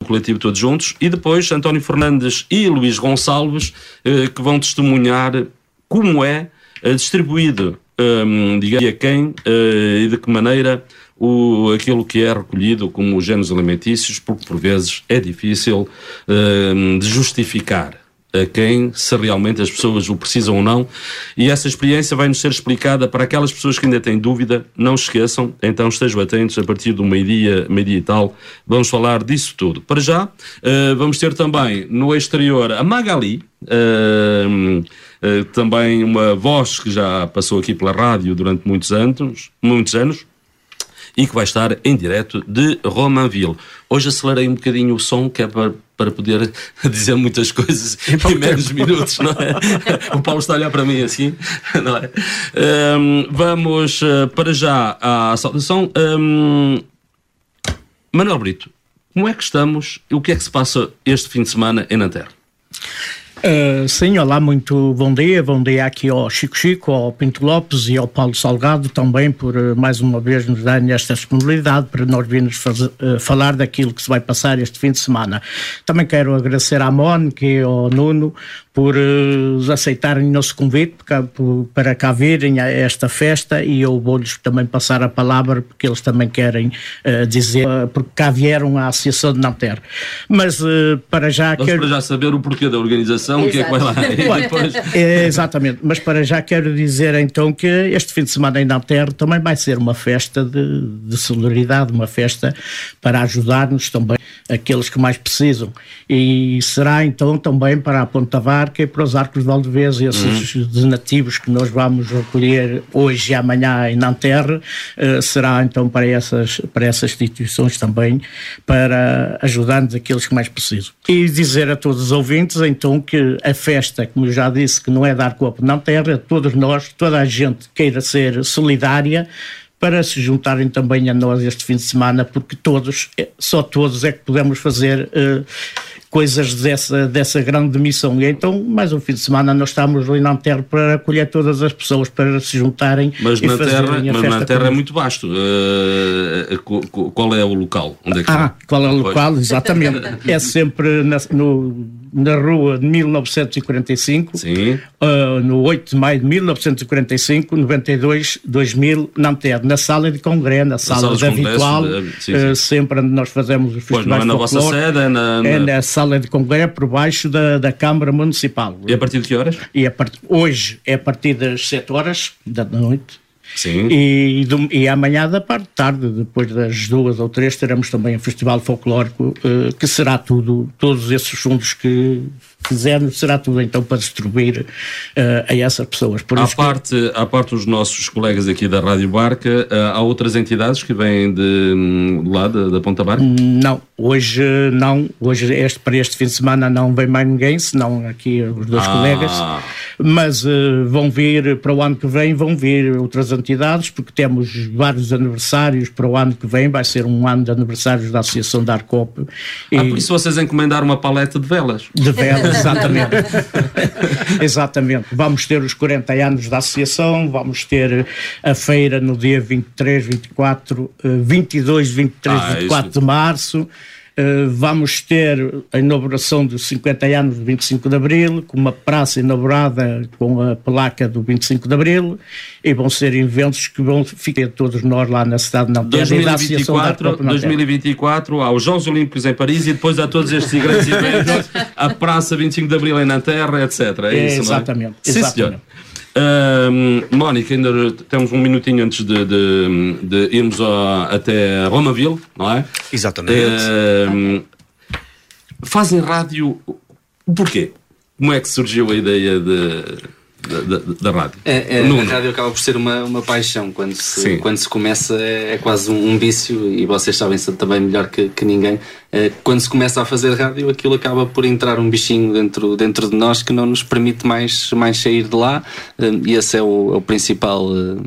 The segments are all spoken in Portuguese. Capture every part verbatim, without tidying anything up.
coletivo Todos Juntos, e depois António Fernandes e Luís Gonçalves, eh, que vão testemunhar como é eh, distribuído, um, digamos, a quem eh, e de que maneira o, aquilo que é recolhido como géneros alimentícios, porque por vezes é difícil eh, de justificar a quem, se realmente as pessoas o precisam ou não, e essa experiência vai-nos ser explicada para aquelas pessoas que ainda têm dúvida. Não se esqueçam, então estejam atentos, a partir do meio-dia, meio-dia e tal, vamos falar disso tudo. Para já, uh, vamos ter também no exterior a Magali, uh, uh, também uma voz que já passou aqui pela rádio durante muitos anos, muitos anos, e que vai estar em direto de Romainville. Hoje acelerei um bocadinho o som, que é para, para poder dizer muitas coisas em menos minutos, não é? O Paulo está a olhar para mim assim, não é? Um, vamos uh, para já à saudação. Um, Manuel Brito, como é que estamos e o que é que se passa este fim de semana em Nanterre? Uh, sim, olá, muito bom dia, bom dia aqui ao Chico Chico, ao Pinto Lopes e ao Paulo Salgado também por uh, mais uma vez nos darem esta disponibilidade para nós virmos fazer, uh, falar daquilo que se vai passar este fim de semana. Também quero agradecer à Mónica e ao Nuno por uh, aceitarem o nosso convite para cá virem a esta festa, e eu vou-lhes também passar a palavra porque eles também querem uh, dizer, uh, porque cá vieram à Associação de Nanterre. Mas uh, para já... Vamos quero... para já saber o porquê da organização, o que é que vai lá. é, exatamente, mas para já quero dizer então que este fim de semana em Nanterre também vai ser uma festa de, de solidariedade, uma festa para ajudar-nos também aqueles que mais precisam, e será então também para a Ponta Varca e para os Arcos de Valdevez, esses uhum. donativos que nós vamos recolher hoje e amanhã em Nanterre, uh, será então para essas, para essas instituições também, para ajudar-nos aqueles que mais precisam. E dizer a todos os ouvintes então que a festa, como eu já disse, que não é dar copo de Nanterre, a todos nós, toda a gente queira ser solidária, para se juntarem também a nós este fim de semana, porque todos, só todos é que podemos fazer uh, coisas dessa, dessa grande missão. E então, mais um fim de semana, nós estamos ali na Nanterre para acolher todas as pessoas para se juntarem mas e na fazerem terra, a mas festa. Mas na Terra é muito vasto. Uh, qual é o local? Onde é que ah, é? qual é o local? Pois. Exatamente. É sempre na, no, na rua de mil novecentos e quarenta e cinco, Sim. Uh, no oito de maio de mil novecentos e quarenta e cinco, noventa e dois, dois mil, Nanterre, na sala de congresso, na sala, na sala da habitual, de, sim, sim. Uh, sempre onde nós fazemos os festivais. Pois não é na vossa sede, é na, na... é na sala de congresso, por baixo da, da Câmara Municipal. E a partir de que horas? E a part... Hoje é a partir das sete horas da noite. Sim. E, e amanhã da parte de tarde, depois das duas ou três, teremos também o Festival Folclórico, uh, que será tudo, todos esses fundos que fizermos, será tudo então para distribuir uh, a essas pessoas. Por à, isso parte, que... à parte dos nossos colegas aqui da Rádio Barca, uh, há outras entidades que vêm de, de lá, da, da Ponta Barca? Não, hoje não, hoje este, para este fim de semana não vem mais ninguém, senão aqui os dois ah. colegas, mas uh, vão vir para o ano que vem, vão vir outras entidades, porque temos vários aniversários para o ano que vem, vai ser um ano de aniversários da Associação da Arcop. E... Ah, por isso vocês encomendaram uma paleta de velas. De velas, exatamente. Exatamente. Vamos ter os quarenta anos da Associação, vamos ter a feira no dia vinte e três, vinte e quatro, vinte e dois, vinte e três, ah, vinte e quatro isso... de março. Uh, vamos ter a inauguração dos cinquenta anos do vinte e cinco de Abril, com uma praça inaugurada com a placa do vinte e cinco de Abril, e vão ser eventos que vão ficar todos nós lá na cidade de Nanterre. dois mil e vinte e quatro, dois mil e vinte e quatro há os Jogos Olímpicos em Paris e depois há todos estes grandes eventos, a praça vinte e cinco de Abril em Nanterre, etcétera. É, é isso, exatamente. Não é? Sim, senhor. Uh, Mónica, ainda temos um minutinho antes de, de, de irmos a, até Romainville, não é? Exatamente. Uh, fazem rádio, porquê? Como é que surgiu a ideia de... Da, da, da rádio. É, é, a rádio acaba por ser uma, uma paixão. Quando se, quando se começa é, é quase um, um vício, e vocês sabem também melhor que, que ninguém. É, quando se começa a fazer rádio, aquilo acaba por entrar um bichinho dentro, dentro de nós que não nos permite mais, mais sair de lá, e esse é o, é o principal...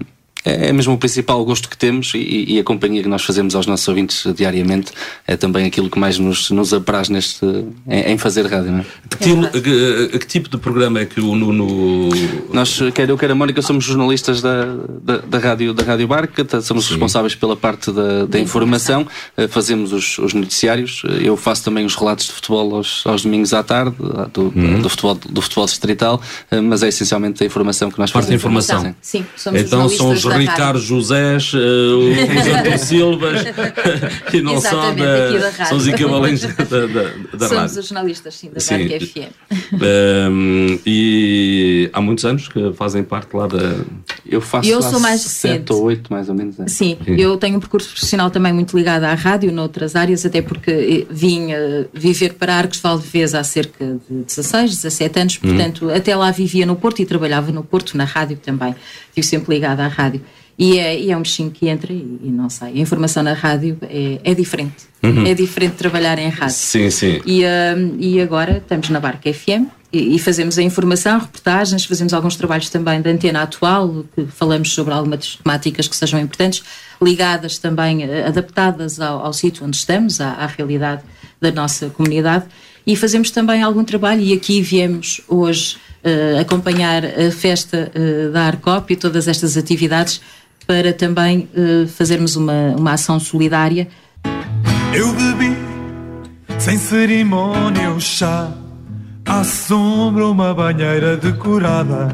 é mesmo o principal gosto que temos e, e a companhia que nós fazemos aos nossos ouvintes diariamente é também aquilo que mais nos, nos apraz neste, em, em fazer rádio, não é? Que, tipo, que, que tipo de programa é que o Nuno... Nós, quer eu, quer a Mónica, somos jornalistas da, da, da, rádio, da Rádio Barca, somos Sim. responsáveis pela parte da, da informação, fazemos os, os noticiários, eu faço também os relatos de futebol aos, aos domingos à tarde, do, uhum. do, futebol, do futebol distrital, mas é essencialmente a informação que nós parte fazemos. Parte da informação. Sim, somos então são os Ricardo Josés, uh, os Artur Silvas e não sabe, são os equivalentes da, da, da somos rádio. Somos os jornalistas, sim, da Barca F M. Um, e há muitos anos que fazem parte lá da... Eu faço eu sou mais sete ou oito, mais ou menos. É. Sim, sim, eu tenho um percurso profissional também muito ligado à rádio, noutras áreas, até porque vim uh, viver para Arcos de Valdevez há cerca de dezasseis, dezassete anos, portanto, hum. até lá vivia no Porto e trabalhava no Porto, na rádio também. Estive sempre ligada à rádio. E é, e é um bichinho que entra e, e não sei. A informação na rádio é, é diferente. Uhum. É diferente de trabalhar em rádio. Sim, sim. E, uh, e agora estamos na Barca F M e, e fazemos a informação, reportagens, fazemos alguns trabalhos também da Antena Atual, que falamos sobre algumas temáticas que sejam importantes, ligadas também, adaptadas ao, ao sítio onde estamos, à, à realidade da nossa comunidade. E fazemos também algum trabalho, e aqui viemos hoje uh, acompanhar a festa uh, da Arcop e todas estas atividades para também uh, fazermos uma, uma ação solidária. Eu bebi sem cerimónia o chá, à sombra uma banheira decorada,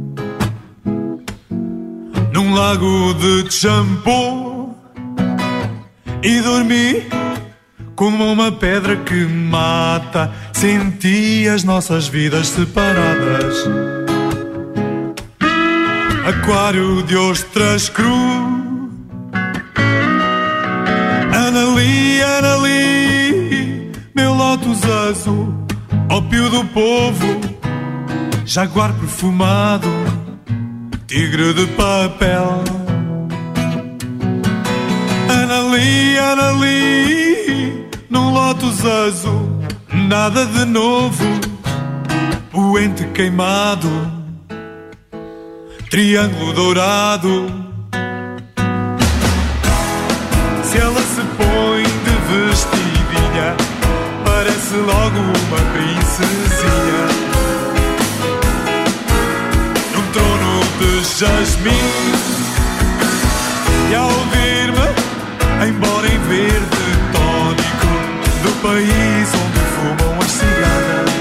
num lago de shampoo, e dormi como uma pedra que mata. Senti as nossas vidas separadas. Aquário de ostras cru. Anali, Anali, meu lótus azul, ópio do povo, jaguar perfumado, tigre de papel. Anali, Anali, num lótus azul, nada de novo, poente queimado, triângulo dourado. Se ela se põe de vestidinha, parece logo uma princesinha, num trono de jasmim. E ao ver-me, embora em verde tónico, do país onde fumam as cigarras,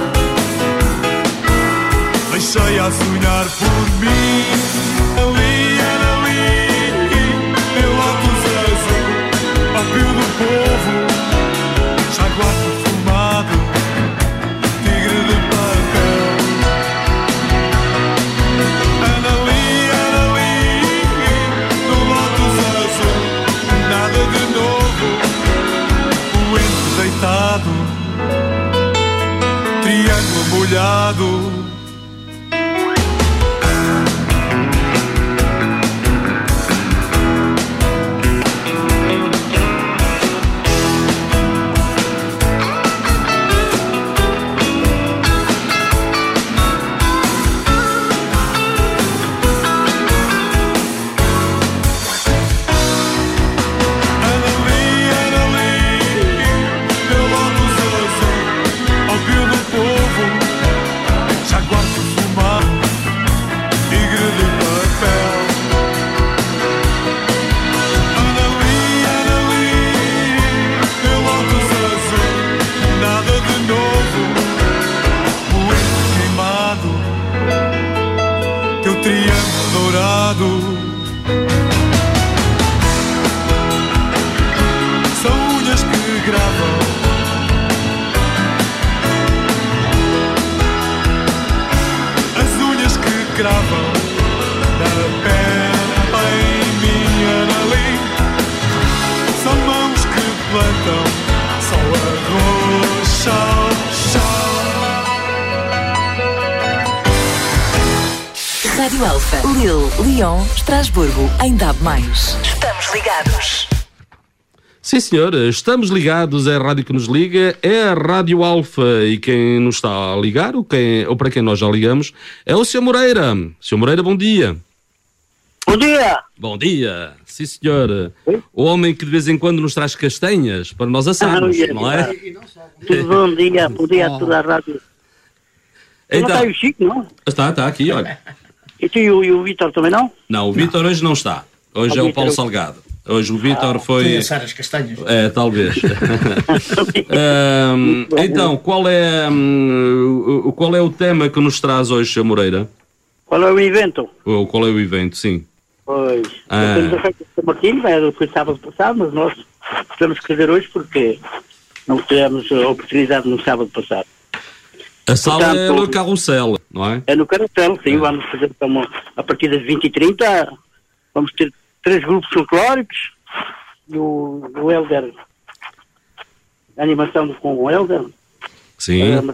deixei a sonhar por mim. Ali, ali, meu lótus azul, ópio do povo, jaguar perfumado, tigre de papel. Anali, Anali, no lótus azul, nada de novo, poente deitado, triângulo molhado. Rádio Alfa, Lille, Lyon, Estrasburgo, em D A B mais. Estamos ligados. Sim, senhor, estamos ligados, é a rádio que nos liga, é a Rádio Alfa, e quem nos está a ligar, ou, quem, ou para quem nós já ligamos, é o senhor Moreira. senhor Moreira, bom dia. Bom dia! Bom dia, sim senhor. O homem que de vez em quando nos traz castanhas para nós assarmos, ah, não é? Bom dia, bom dia a toda a rádio. Então, não está aí o Chico, não? Está, está aqui, olha. E tu e o, e o Vítor também não? Não, o Vítor hoje não está. Hoje é o Paulo Salgado. Hoje o Vítor foi... assar as castanhas. É, talvez. um, então, qual é, um, qual é o tema que nos traz hoje, Sr. Moreira? Qual é o evento? Oh, qual é o evento, sim. Pois, ah. temos a festa de São Martinho, era foi sábado passado, mas nós temos que fazer hoje porque não tivemos a oportunidade no sábado passado. A sala Portanto, é no Carrossel, não é? É no Carrossel, sim, é. Vamos fazer então, a partir das vinte e trinta, vamos ter três grupos folclóricos, e o, o Helder, a animação com o Helder. Sim. Uh,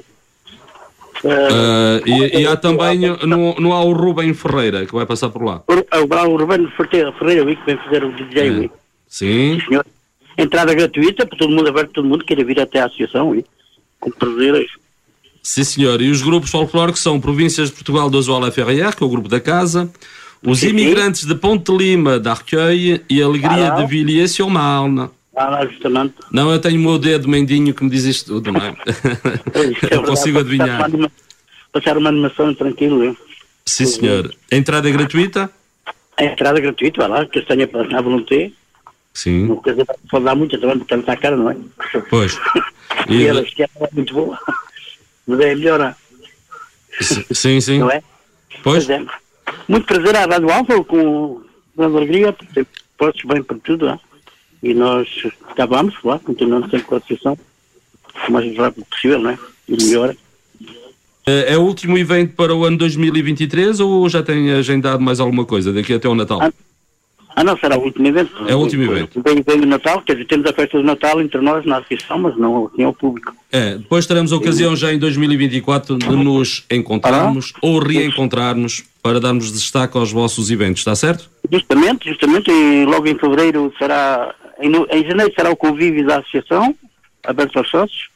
uh, e, e há também, não, não há o Rubem Ferreira que vai passar por lá? O, o, o Rubem Ferreira, que vem fazer o D J. É. Sim. Sim, senhor. Entrada gratuita para todo mundo, aberto, todo mundo queira vir até à associação, e, com prazer. Sim, senhor. E os grupos folclóricos são Províncias de Portugal do Azual F R R, que é o grupo da casa, os sim, imigrantes sim. de Ponte de Lima, da Arqueia, e a Alegria ah, de Villiers-sur-Marne. Ah, justamente. Não, eu tenho o meu dedo mendinho que me diz isto tudo, não é? é eu consigo adivinhar. Passar uma, passar uma animação tranquilo, hein? Sim, senhor. A entrada é gratuita? A entrada é gratuita, vai lá, castanha para a volunté. Sim. Não quer dizer, pode dar muito, também porque está a cara, não é? Pois. E, e ela que é muito boa. Mas é melhor. Sim, sim. Não é? Pois. É. Muito prazer à Rádio Alfa, com grande alegria, porque postos bem para tudo, não é? E nós acabamos, lá, continuando sempre com a associação, o mais rápido possível, não é? E melhor. É, é o último evento para o ano dois mil e vinte e três ou já tem agendado mais alguma coisa daqui até o Natal? Ah, ah não, será o último evento. É o último evento. Vem, vem o Natal, quer dizer, temos a festa do Natal entre nós na associação, mas não assim ao público. É, depois teremos a ocasião já em dois mil e vinte e quatro de nos encontrarmos ah, ou reencontrarmos para darmos destaque aos vossos eventos, está certo? Justamente, justamente, e logo em fevereiro será, em, em janeiro será o convívio da associação, aberto aos sócios,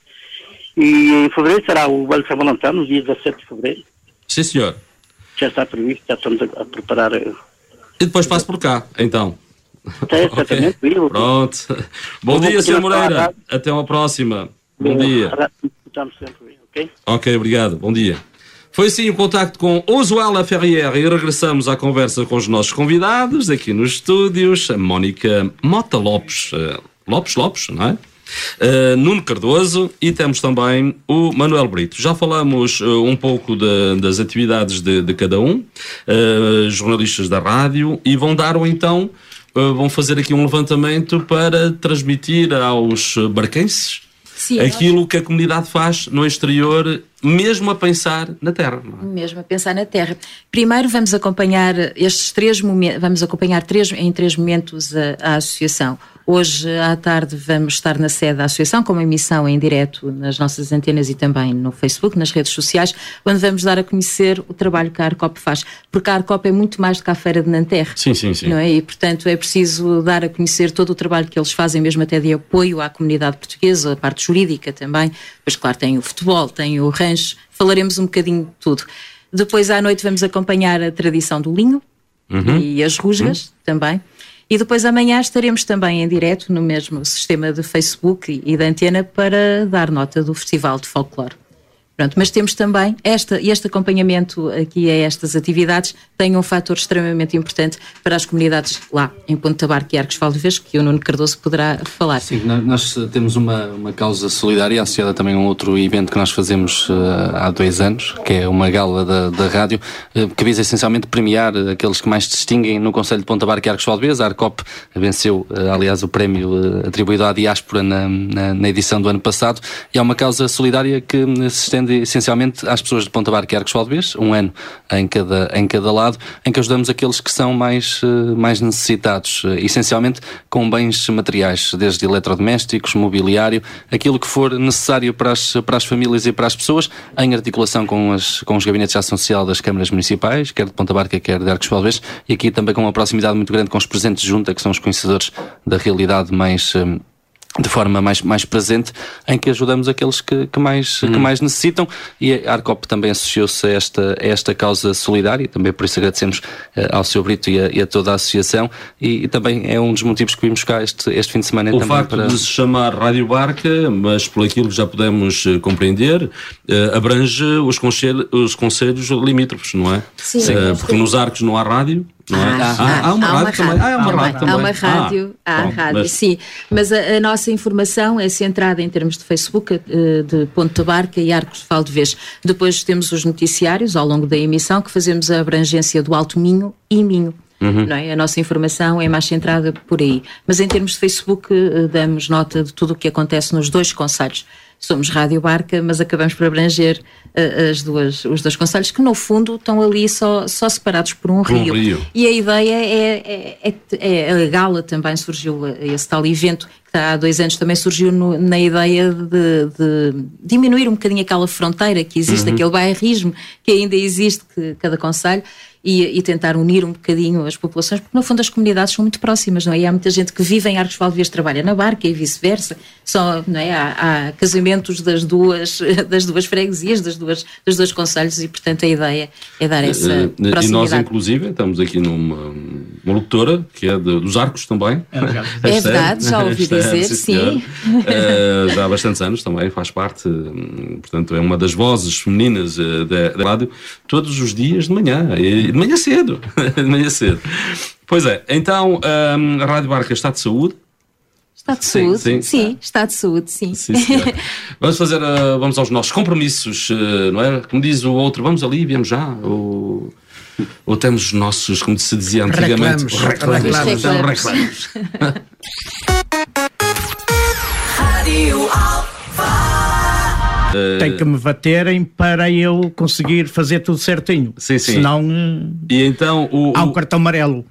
e em fevereiro será o baile de São Valentim, no dia dezassete de fevereiro. Sim, senhor. Já está previsto, já estamos a, a preparar... E depois passo por cá, então. É, exatamente. Okay. Pronto. Bom Vou dia, senhor Moreira. Até uma próxima. Bom Bem, dia. Sempre, okay? ok, obrigado. Bom dia. Foi assim o contacto com Azual F R R e regressamos à conversa com os nossos convidados aqui nos estúdios, a Mónica Mota Lopes, uh, Lopes Lopes, não é? Uh, Nuno Cardoso e temos também o Manuel Brito. Já falamos uh, um pouco de, das atividades de, de cada um, uh, jornalistas da rádio, e vão dar ou então, uh, vão fazer aqui um levantamento para transmitir aos barquenses Sim, aquilo nós... que a comunidade faz no exterior, mesmo a pensar na terra. Não é? Mesmo a pensar na terra. Primeiro vamos acompanhar estes três momentos, vamos acompanhar três, em três momentos a, a associação. Hoje à tarde vamos estar na sede da associação com uma emissão em direto nas nossas antenas e também no Facebook, nas redes sociais, onde vamos dar a conhecer o trabalho que a ARCOP faz. Porque a ARCOP é muito mais do que a Feira de Nanterre. Sim, sim, sim. Não é? E, portanto, é preciso dar a conhecer todo o trabalho que eles fazem, mesmo até de apoio à comunidade portuguesa, a parte jurídica também. Pois, claro, tem o futebol, tem o rancho, falaremos um bocadinho de tudo. Depois, à noite, vamos acompanhar a tradição do linho uhum. e as rusgas uhum. também. E depois amanhã estaremos também em direto no mesmo sistema de Facebook e da antena para dar nota do Festival de Folclore. Pronto, mas temos também esta, este acompanhamento aqui a estas atividades tem um fator extremamente importante para as comunidades lá em Ponta Barca e Arcos Valdevez, que o Nuno Cardoso poderá falar. Sim, nós temos uma, uma causa solidária associada também a um outro evento que nós fazemos uh, há dois anos, que é uma gala da, da rádio, uh, que visa essencialmente premiar aqueles que mais se distinguem no Concelho de Ponta Barca e Arcos Valdevez. A ARCOP venceu, uh, aliás, o prémio uh, atribuído à diáspora na, na, na edição do ano passado, e é uma causa solidária que uh, se estende essencialmente às pessoas de Ponta Barca e Arcos Valdevez, um ano em cada, em cada lado, em que ajudamos aqueles que são mais, mais necessitados, essencialmente com bens materiais, desde eletrodomésticos, mobiliário, aquilo que for necessário para as, para as famílias e para as pessoas, em articulação com, as, com os gabinetes de ação social das câmaras municipais, quer de Ponta Barca, quer de Arcos Valdevez, e aqui também com uma proximidade muito grande com os presentes de junta, que são os conhecedores da realidade mais... de forma mais, mais presente, em que ajudamos aqueles que, que, mais, hum. que mais necessitam, e a ARCOP também associou-se a esta, a esta causa solidária, também por isso agradecemos uh, ao seu Brito e a, e a toda a associação, e, e também é um dos motivos que vimos cá este, este fim de semana. O também facto para... de se chamar Rádio Barca, mas por aquilo que já podemos uh, compreender, uh, abrange os, conselho, os concelhos limítrofes, não é? Sim. Uh, porque nos Arcos não há rádio. Não é? Ah, ah, há uma há rádio também. Ah, há uma rádio também. Há uma rádio, ah, há pronto, rádio, mas... sim. Mas a, a nossa informação é centrada em termos de Facebook, de Ponta Barca e Arcos de Valdevez. Depois temos os noticiários ao longo da emissão, que fazemos a abrangência do Alto Minho e Minho. Uhum. Não é? A nossa informação é mais centrada por aí. Mas em termos de Facebook, damos nota de tudo o que acontece nos dois concelhos. Somos Rádio Barca, mas acabamos por abranger uh, as duas, os dois concelhos, que no fundo estão ali só, só separados por um, por rio. um rio. E a ideia é, é, é, é a Gala também surgiu, esse tal evento que há dois anos também surgiu no, na ideia de, de diminuir um bocadinho aquela fronteira que existe, uhum. aquele bairrismo que ainda existe, que cada concelho, E, e tentar unir um bocadinho as populações, porque no fundo as comunidades são muito próximas, não é? E há muita gente que vive em Arcos de Valdevez, trabalha na Barca e vice-versa. Só, não é? Há, há casamentos das duas, das duas freguesias, das duas, dos dois concelhos, e portanto a ideia é dar essa uh, proximidade. E nós inclusive estamos aqui numa uma locutora que é de, dos Arcos também. É, é verdade, já ouvi dizer, sim. uh, já há bastantes anos também faz parte, portanto é uma das vozes femininas uh, da, da rádio, todos os dias de manhã. E, de manhã cedo, de manhã cedo. Pois é, então um, a Rádio Barca está de saúde? Está de saúde, sim, sim, sim está de saúde, sim. sim vamos fazer, uh, vamos aos nossos compromissos, uh, não é? Como diz o outro, vamos ali, viemos já, ou, ou temos os nossos, como se dizia antigamente, reclamos, reclamos, reclamos. reclamos. Rádio Alfa. Tem que me baterem para eu conseguir fazer tudo certinho. Sim, sim. Senão e então, o, há um o... cartão amarelo.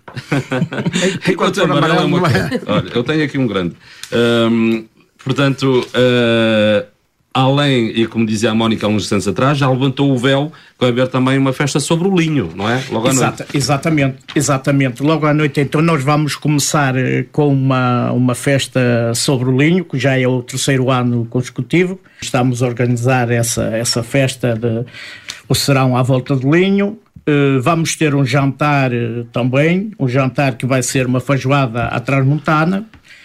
O cartão amarelo é uma coisa. Olha, eu tenho aqui um grande. Um, portanto, uh, além, e como dizia a Mónica há uns instantes atrás, já levantou o véu, que vai haver também uma festa sobre o linho, não é? Logo à Exata, noite. Exatamente, exatamente. Logo à noite, então, nós vamos começar com uma, uma festa sobre o linho, que já é o terceiro ano consecutivo. Estamos a organizar essa, essa festa, de, o serão à volta do linho. Uh, vamos ter um jantar uh, também, um jantar que vai ser uma feijoada à transmontana.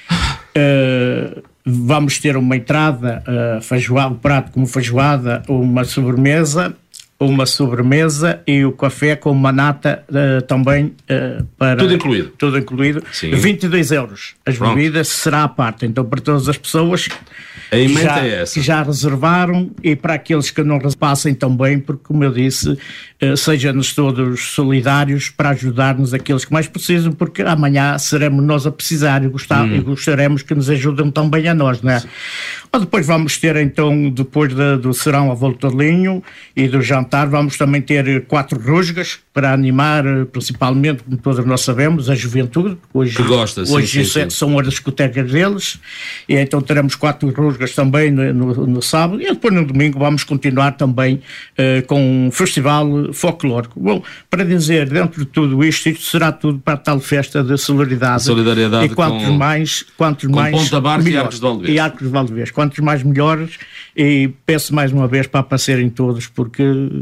Uh, vamos ter uma entrada, uh, feijoada, um prato como feijoada, uma sobremesa, uma sobremesa e o café com uma nata uh, também uh, para... Tudo incluído. Tudo incluído. Sim. vinte e dois euros. As Pronto. bebidas será à parte. Então, para todas as pessoas a que já, é essa. que já reservaram, e para aqueles que não passem também, porque, como eu disse, uh, sejam-nos todos solidários para ajudar-nos aqueles que mais precisam, porque amanhã seremos nós a precisar e, gostar, hum. e gostaremos que nos ajudem também a nós, não é? Ou depois vamos ter, então, depois de, do serão à volta do linho e do jantar, vamos também ter quatro rusgas para animar, principalmente, como todos nós sabemos, a juventude. Hoje, que gosta, hoje sim, sim, sim. são as discotecas deles, e então teremos quatro rusgas também no, no, no sábado, e depois no domingo vamos continuar também uh, com um festival folclórico. Bom, para dizer, dentro de tudo isto, isto será tudo para a tal festa de solidariedade. Solidariedade e quantos com, mais, quantos com mais Ponta Barca melhores, e Arcos de Valdevez. E Arcos de Valdevez. Quantos mais melhores, e peço mais uma vez para aparecerem todos, porque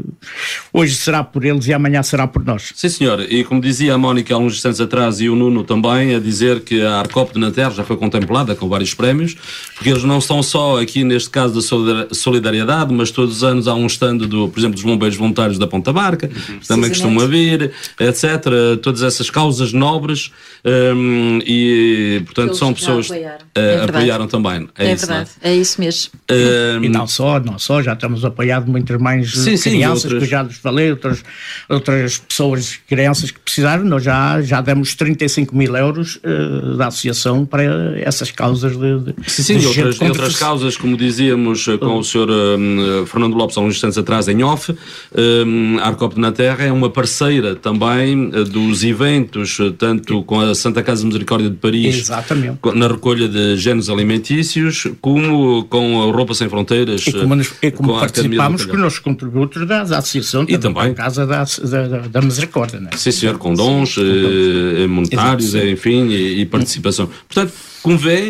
hoje será por eles e amanhã será por nós. Sim, senhor. E como dizia a Mónica há uns instantes atrás, e o Nuno também, a dizer que a ARCOP de Nanterre já foi contemplada com vários prémios, porque eles não estão só aqui neste caso da solidariedade, mas todos os anos há um stand, do, por exemplo, dos bombeiros voluntários da Ponta Barca, uhum. que também costuma vir, etcétera. Todas essas causas nobres, um, e portanto eles são pessoas que uh, é apoiaram também. É, é isso, verdade, é? é isso mesmo. Um, e não só, não só, já estamos apoiado muitas mais sim, crianças, sim, outras... que eu já lhes falei, outras, outras pessoas, crianças que precisaram. Nós já, já demos trinta e cinco mil euros uh, da associação para essas causas de, de, sim, sim, de outras, outras causas, como dizíamos com uh, o senhor um, Fernando Lopes há uns instantes atrás em off. um, a ARCOP de Nanterre é uma parceira também uh, dos eventos, uh, tanto com a Santa Casa de Misericórdia de Paris, exatamente, na recolha de géneros alimentícios, como com a Roupa Sem Fronteiras, e como, nos, e como participamos com os nossos contributos da, da associação e também a Casa da, da, da Misericórdia, não é? Sim, senhor, com dons eh, monetários, enfim, e, e participação. Portanto, como vê,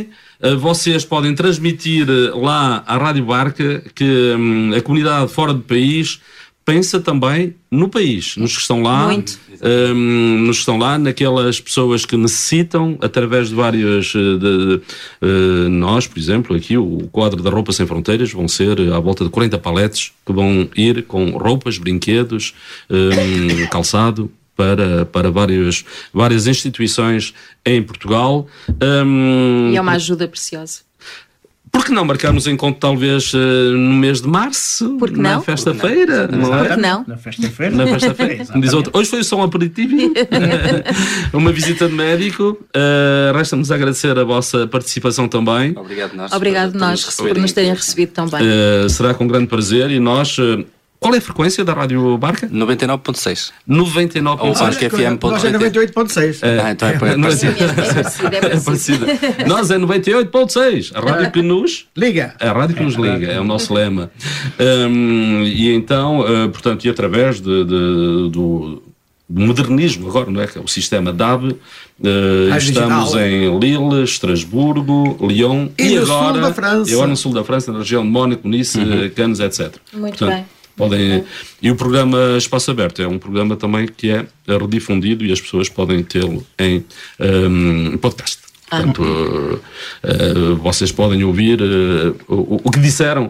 uh, vocês podem transmitir lá à Rádio Barca que um, a comunidade fora do país pensa também no país, nos que estão lá, um, nos que estão lá, naquelas pessoas que necessitam, através de vários, de, de, uh, nós, por exemplo, aqui o quadro da Roupa Sem Fronteiras, vão ser à volta de quarenta paletes que vão ir com roupas, brinquedos, um, calçado, para, para várias, várias instituições em Portugal. Um, e é uma ajuda preciosa. Por que não marcarmos encontro talvez uh, no mês de março? Por que na não? festa-feira? Por Não é? que não? Na festa-feira. Na festa-feira. Diz outro, hoje foi só um aperitivo, uma visita de médico. Uh, Resta-nos agradecer a vossa participação também. Obrigado nós. Obrigado por, nós por, por nos terem recebido também. Uh, será com grande prazer e nós... Uh, qual é a frequência da Rádio Barca? noventa e nove ponto seis. noventa e nove ponto seis. Ou Barca F M ponto Nós é noventa e oito ponto seis. Ah, então é, é parecido. É parecido, é É parecido. parecido. Nós é noventa e oito ponto seis. A rádio que nos... Liga. A rádio que nos liga, é o nosso lema. Um, e então, uh, portanto, e através de, de, do... modernismo agora, não é? Que é o sistema D A B. Uh, estamos digital. em Lille, Estrasburgo, Lyon E e, no agora, sul da França. e agora no sul da França, na região de Mónaco, Nice, Uhum. Cannes, etcétera. Muito Portanto, bem. Podem, e o programa Espaço Aberto é um programa também que é redifundido e as pessoas podem tê-lo em um, podcast. Ah. Portanto, uh, uh, vocês podem ouvir uh, o, o que disseram.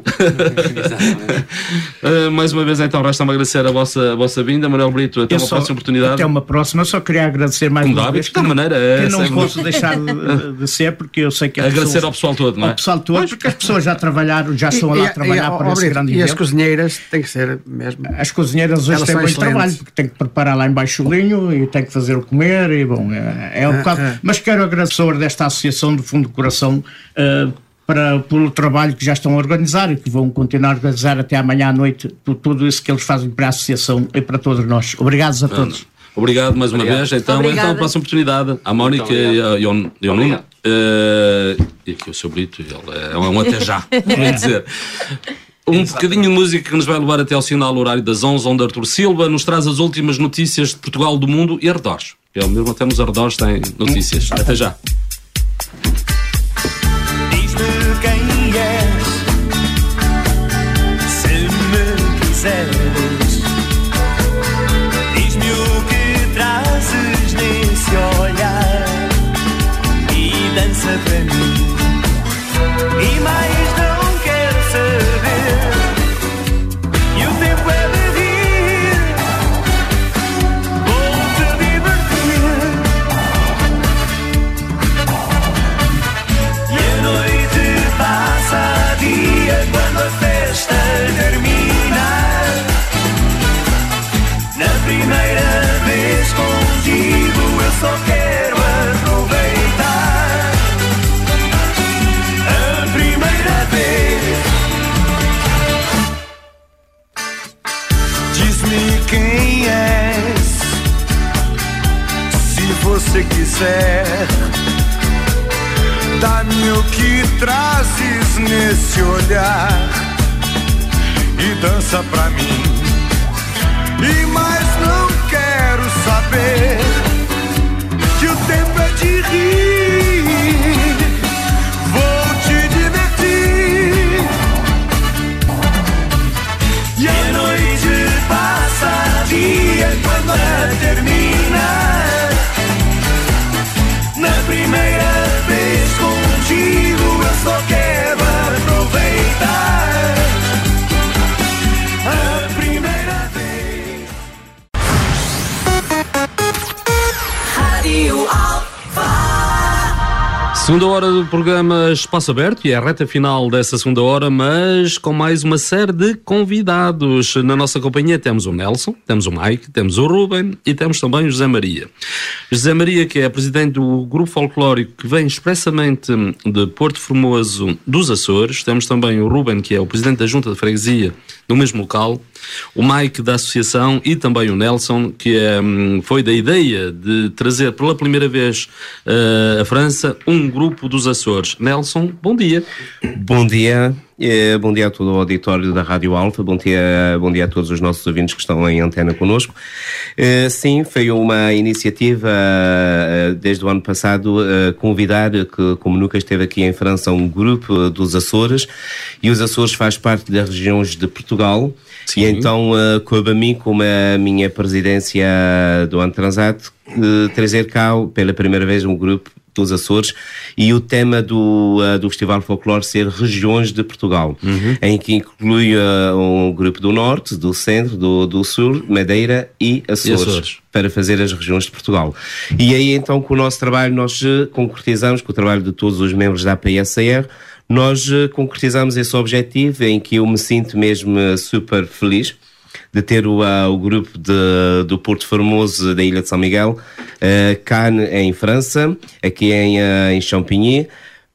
uh, mais uma vez, então, resta-me agradecer a vossa, a vossa vinda. Manuel Brito, até Eu uma só- próxima oportunidade. Até uma próxima. Eu só queria agradecer mais Como uma dá, vez. de tal maneira, que é eu não sempre- posso deixar de, de ser, porque eu sei que as Agradecer pessoas, ao pessoal todo, não é? ao pessoal todo, porque as pessoas já trabalharam, já estão E- lá e- a trabalhar e- para ó, esse Brito, grande E as evento. cozinheiras têm que ser mesmo. As cozinheiras hoje Elas têm são muito excelentes. trabalho, porque têm que preparar lá embaixo o linho e têm que fazer o comer e bom, é, é um Ah, bocado. ah. Mas quero agradecer desta associação do fundo do coração eh, para, pelo trabalho que já estão a organizar e que vão continuar a organizar até amanhã à noite, por tudo isso que eles fazem para a associação e para todos nós. Obrigados a todos. Obrigado mais uma Obrigado. vez. Então, Obrigada. então, a próxima oportunidade. À Mónica e ao e ao- e ao Nuno. Obrigado. Eh, e aqui o seu Brito, ele é um até já, quer dizer. Um bocadinho de música que nos vai levar até ao sinal horário das onze, onde Artur Silva nos traz as últimas notícias de Portugal, do mundo e arredores. Ele mesmo até nos arredores tem notícias. Até já. Diz-me quem és, se me quiseres. Diz-me o que trazes nesse olhar e dança para mim. E mais não quero saber. E o tempo é de rir. Vou-te divertir. E a noite passa a dia quando a festa termina. Na primeira vez contigo eu só quero aproveitar. A primeira vez. Diz-me quem és, se você quiser. Dá-me o que trazes nesse olhar e dança pra mim. E mais não quero saber que o tempo é de rir. Vou te divertir. E a noite passa a dia quando ela termina. Na primeira vez contigo eu só quero aproveitar. A primeira vez. Rádio Alfa. Segunda hora do programa Espaço Aberto e é a reta final dessa segunda hora, mas com mais uma série de convidados. Na nossa companhia temos o Nelson, temos o Mike, temos o Ruben e temos também o José Maria. José Maria, que é presidente do grupo folclórico que vem expressamente de Porto Formoso dos Açores. Temos também o Ruben, que é o presidente da Junta de Freguesia do mesmo local. O Mike da Associação e também o Nelson, que é, foi da ideia de trazer pela primeira vez uh, a França um grupo dos Açores. Nelson, bom dia. Bom dia, Eh, bom dia a todo o auditório da Rádio Alfa, bom dia, bom dia a todos os nossos ouvintes que estão em antena connosco. Eh, sim, foi uma iniciativa eh, desde o ano passado eh, convidar, que como nunca esteve aqui em França, um grupo dos Açores, e os Açores faz parte das regiões de Portugal. Sim. E então uh, coube a mim, como a minha presidência do ano transato, uh, trazer cá pela primeira vez um grupo dos Açores e o tema do, uh, do Festival Folclore ser Regiões de Portugal, uhum. em que inclui uh, um grupo do Norte, do Centro, do, do Sul, Madeira e Açores, e Açores, para fazer as regiões de Portugal. E aí então com o nosso trabalho nós uh, concretizamos, com o trabalho de todos os membros da A P S A R, nós uh, concretizamos esse objetivo em que eu me sinto mesmo uh, super feliz de ter o, uh, o grupo de, do Porto Formoso da Ilha de São Miguel, uh, cá em França, aqui em, uh, em Champigny,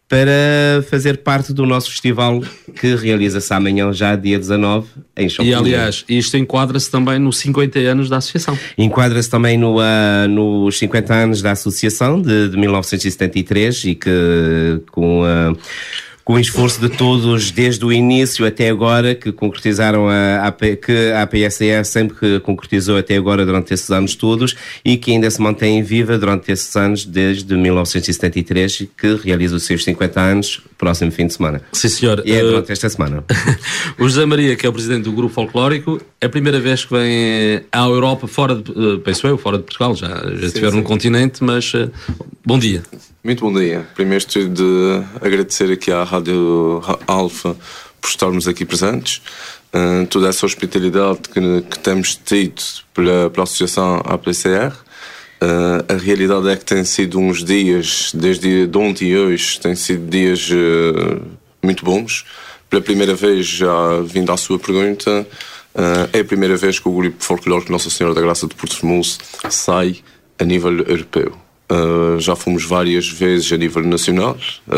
para fazer parte do nosso festival que realiza-se amanhã, já dia dezanove, em Champigny. E aliás, isto enquadra-se também nos cinquenta anos da Associação. Enquadra-se também no, uh, nos cinquenta anos da Associação, de, de mil novecentos e setenta e três, e que com... Uh, com o esforço de todos, desde o início até agora, que concretizaram a, a, que a A P S A R sempre que concretizou até agora durante esses anos todos e que ainda se mantém viva durante esses anos, desde mil novecentos e setenta e três, e que realiza os seus cinquenta anos próximo fim de semana. Sim, senhor. E é durante uh, esta semana. O José Maria, que é o presidente do grupo folclórico, é a primeira vez que vem à Europa, fora de, uh, penso eu, fora de Portugal, já, já estiveram no continente, mas uh, bom dia. Muito bom dia. Primeiro estou de agradecer aqui à Rádio Alfa por estarmos aqui presentes. Uh, toda essa hospitalidade que, que temos tido pela, pela Associação A P C R. Uh, a realidade é que tem sido uns dias, desde de ontem e hoje, têm sido dias uh, muito bons. Pela primeira vez, já vindo à sua pergunta, uh, é a primeira vez que o grupo folclórico Nossa Senhora da Graça de Porto Formoso sai a nível europeu. Uh, já fomos várias vezes a nível nacional,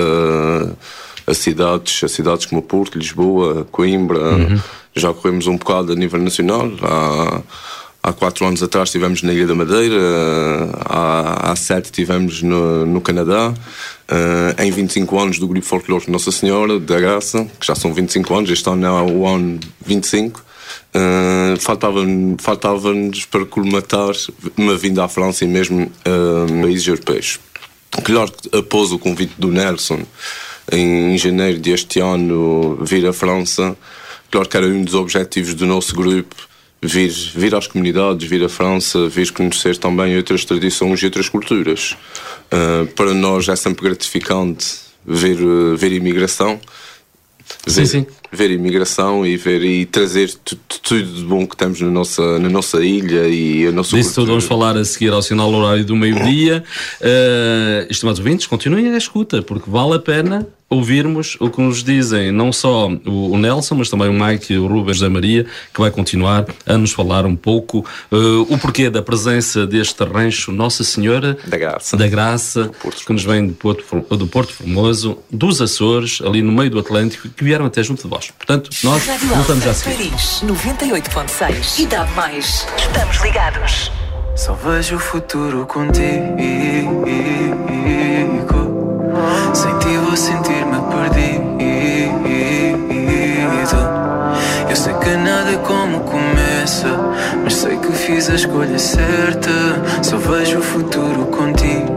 uh, a cidades, a cidades como Porto, Lisboa, Coimbra, uhum. Já corremos um bocado a nível nacional. Há, há quatro anos atrás estivemos na Ilha da Madeira, há, há sete estivemos no, no Canadá. Uh, em vinte e cinco anos do grupo folclórico Nossa Senhora da Graça, que já são vinte e cinco anos, este ano é o ano vinte e cinco. Uh, faltava-nos faltava para colmatar uma vinda à França e mesmo uh, países europeus. Claro que após o convite do Nelson em janeiro deste ano vir à França, claro que era um dos objetivos do nosso grupo vir, vir às comunidades, vir à França, vir conhecer também outras tradições e outras culturas. Uh, para nós é sempre gratificante ver, ver imigração. Ver, sim, sim. ver imigração e, ver, e trazer tudo de bom que temos na nossa, na nossa ilha e a nossa Disso tudo vamos falar a seguir ao sinal horário do meio-dia. Uh, estimados ouvintes, continuem a escuta, porque vale a pena ouvirmos o que nos dizem não só o, o Nelson, mas também o Mike e o Rubens da Maria, que vai continuar a nos falar um pouco uh, o porquê da presença deste rancho Nossa Senhora da Graça, da Graça que nos vem do Porto, do Porto Formoso, dos Açores, ali no meio do Atlântico, que vieram até junto de vós. Portanto, nós voltamos já a seguir. Paris, noventa e oito ponto seis. E dá mais. Estamos ligados. Só vejo o futuro contigo. Sem ti vou sentir-me perdido. Eu sei que nada é como começa, mas sei que fiz a escolha certa. Só vejo o futuro contigo.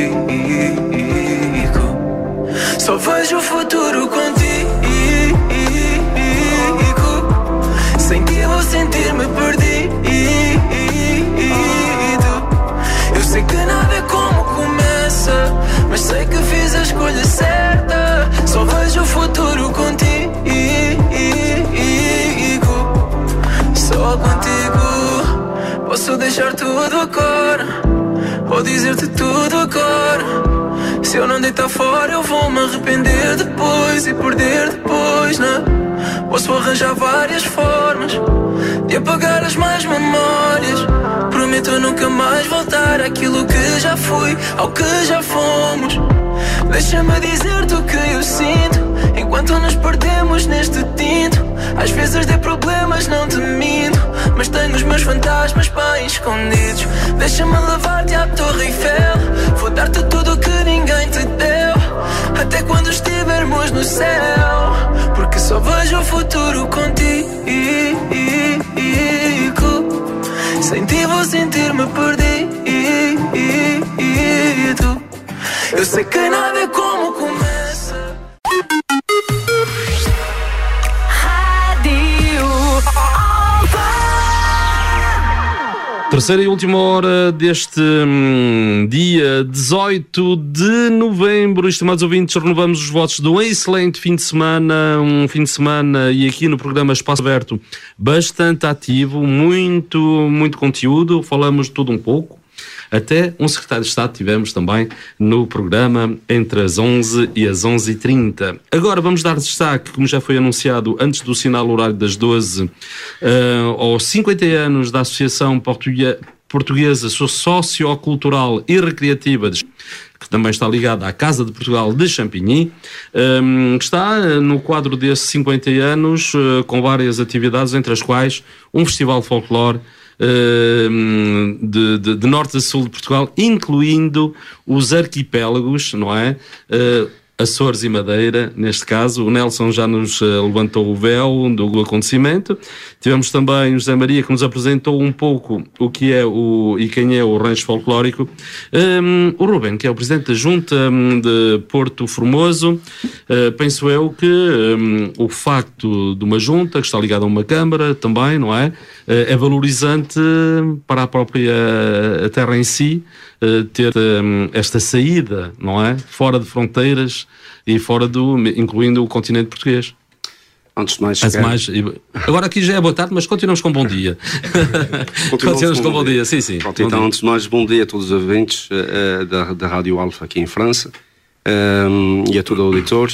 Só vejo o futuro contigo. Sem ti vou sentir-me perdido. Eu sei que nada é como começa, mas sei que fiz a escolha certa. Só vejo o futuro contigo. Só contigo posso deixar tudo agora, ou dizer-te tudo agora. Se eu não deitar fora eu vou me arrepender depois e perder depois, né? Posso arranjar várias formas de apagar as más memórias. Prometo nunca mais voltar àquilo que já fui, ao que já fomos. Deixa-me dizer-te o que eu sinto enquanto nos perdemos neste tinto. Às vezes dei problemas, não te minto, mas tenho os meus fantasmas bem escondidos. Deixa-me levar-te à Torre Eiffel, vou dar-te tudo o que ninguém te deu. Até quando estivermos no céu, porque só vejo o futuro contigo. Sem ti vou sentir-me perdido. Eu sei que nada é como começa. Rádio Alfa. Terceira e última hora deste hum, dia dezoito de novembro. Estimados ouvintes, renovamos os votos de um excelente fim de semana, um fim de semana e aqui no programa Espaço Aberto bastante ativo, muito, muito conteúdo, falamos de tudo um pouco. Até um secretário de Estado tivemos também no programa entre as onze e as onze e trinta. Agora vamos dar destaque, como já foi anunciado antes do sinal horário das doze, uh, aos cinquenta anos da Associação Portuguesa, Portuguesa Sociocultural e Recreativa, de, que também está ligada à Casa de Portugal de Champigny, um, que está no quadro desses cinquenta anos, uh, com várias atividades, entre as quais um festival de folclore De, de, de norte a sul de Portugal, incluindo os arquipélagos, não é? Uh, Açores e Madeira, neste caso. O Nelson já nos uh, levantou o véu do acontecimento. Tivemos também o José Maria, que nos apresentou um pouco o que é o, e quem é o rancho folclórico. Um, o Ruben, que é o presidente da Junta um, de Porto Formoso. Uh, penso eu que um, o facto de uma junta, que está ligada a uma câmara também, não é? Uh, é valorizante para a própria a terra em si, uh, ter um, esta saída, não é? Fora de fronteiras e fora do, incluindo o continente português. Antes de mais, Antes mais, agora aqui já é boa tarde, mas continuamos com bom dia. Continuamos, continuamos com, com bom dia, dia. sim, sim. Pronto, então, dia. Antes de mais, bom dia a todos os ouvintes uh, da, da Rádio Alfa aqui em França, um, e a todo o auditório.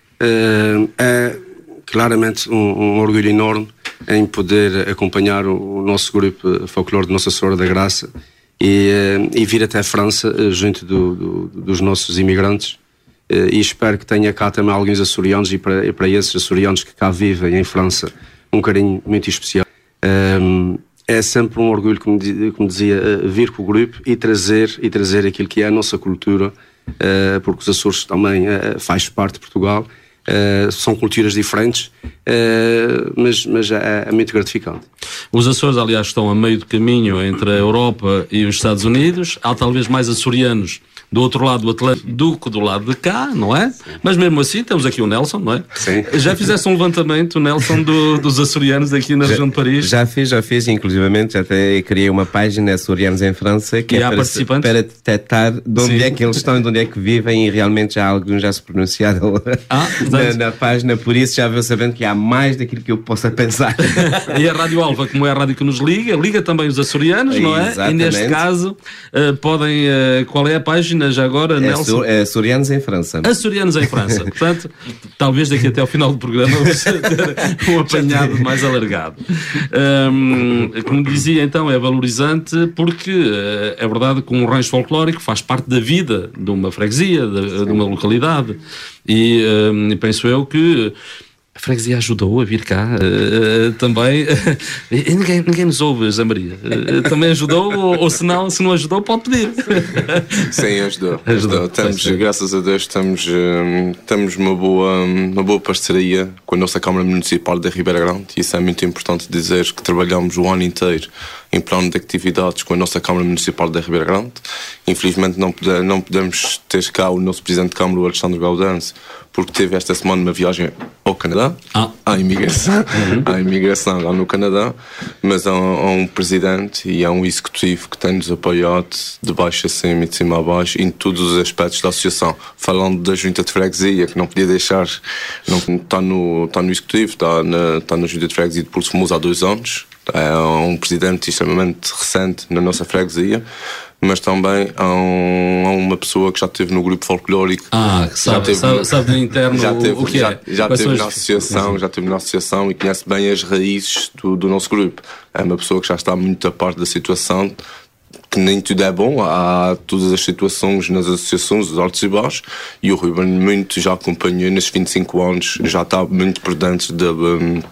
Uh, é claramente um, um orgulho enorme em poder acompanhar o, o nosso grupo folclore de Nossa Senhora da Graça e, uh, e vir até a França uh, junto do, do, dos nossos imigrantes. Uh, e espero que tenha cá também alguns açorianos e para, e para esses açorianos que cá vivem em França um carinho muito especial. Um, é sempre um orgulho, como, como dizia, uh, vir com o grupo e trazer, e trazer aquilo que é a nossa cultura, uh, porque os Açores também uh, faz parte de Portugal. Uh, são culturas diferentes, uh, mas, mas é, é muito gratificante. Os Açores, aliás, estão a meio do caminho entre a Europa e os Estados Unidos. Há talvez mais açorianos do outro lado do Atlântico do que do lado de cá, não é? Sim. Mas mesmo assim temos aqui o Nelson, não é? Sim. Já fizeste um levantamento, Nelson, do, dos açorianos aqui na já, região de Paris? Já fiz, já fiz, inclusivamente até criei uma página Açorianos em França que e é para, para detectar de onde Sim. é que eles estão e de onde é que vivem, e realmente já alguns já se pronunciaram ah, na, na página, por isso já vou sabendo que há mais daquilo que eu possa pensar. E a Rádio Alfa, como é a rádio que nos liga, liga também os açorianos, não é? Exatamente. E neste caso uh, podem, uh, qual é a página já agora, é Nelson? É Açorianos em França. Açorianos em França. Portanto, talvez daqui até ao final do programa vamos ter um apanhado mais alargado. Um, como dizia, então, é valorizante porque uh, é verdade que um rancho folclórico faz parte da vida de uma freguesia, de, de uma localidade. E um, penso eu que a freguesia ajudou a vir cá uh, também. Uh, e ninguém, ninguém nos ouve, Zé Maria. Uh, também ajudou, ou, ou se não, se não ajudou, pode pedir. Sim, ajudou. ajudou. Estamos, graças a Deus, estamos, uh, estamos uma boa, uma boa parceria com a nossa Câmara Municipal da Ribeira Grande. Isso é muito importante dizer, que trabalhamos o ano inteiro em plano de atividades com a nossa Câmara Municipal da Ribeira Grande. Infelizmente não, pode, não podemos ter cá o nosso Presidente de Câmara, o Alexandre Gaudens, porque teve esta semana uma viagem ao Canadá, ah. à imigração, uhum. à imigração lá no Canadá, mas há um, há um Presidente e há um Executivo que tem-nos apoiado de baixo a cima e de cima a baixo em todos os aspectos da Associação. Falando da Junta de Freguesia, que não podia deixar, não, está, no, está no Executivo, está na, está na Junta de Freguesia de Porto Formoso há dois anos, é um Presidente extremamente recente na nossa freguesia, mas também há, um, há uma pessoa que já esteve no grupo folclórico. Ah, que sabe, teve, sabe, sabe do interno já teve, o que já, é. Já teve na associação, já teve na associação e conhece bem as raízes do, do nosso grupo. É uma pessoa que já está muito a parte da situação, que nem tudo é bom, há todas as situações nas associações, os altos e baixos, e o Ruben muito já acompanhou nestes vinte e cinco anos, já está muito por dentro de... Um,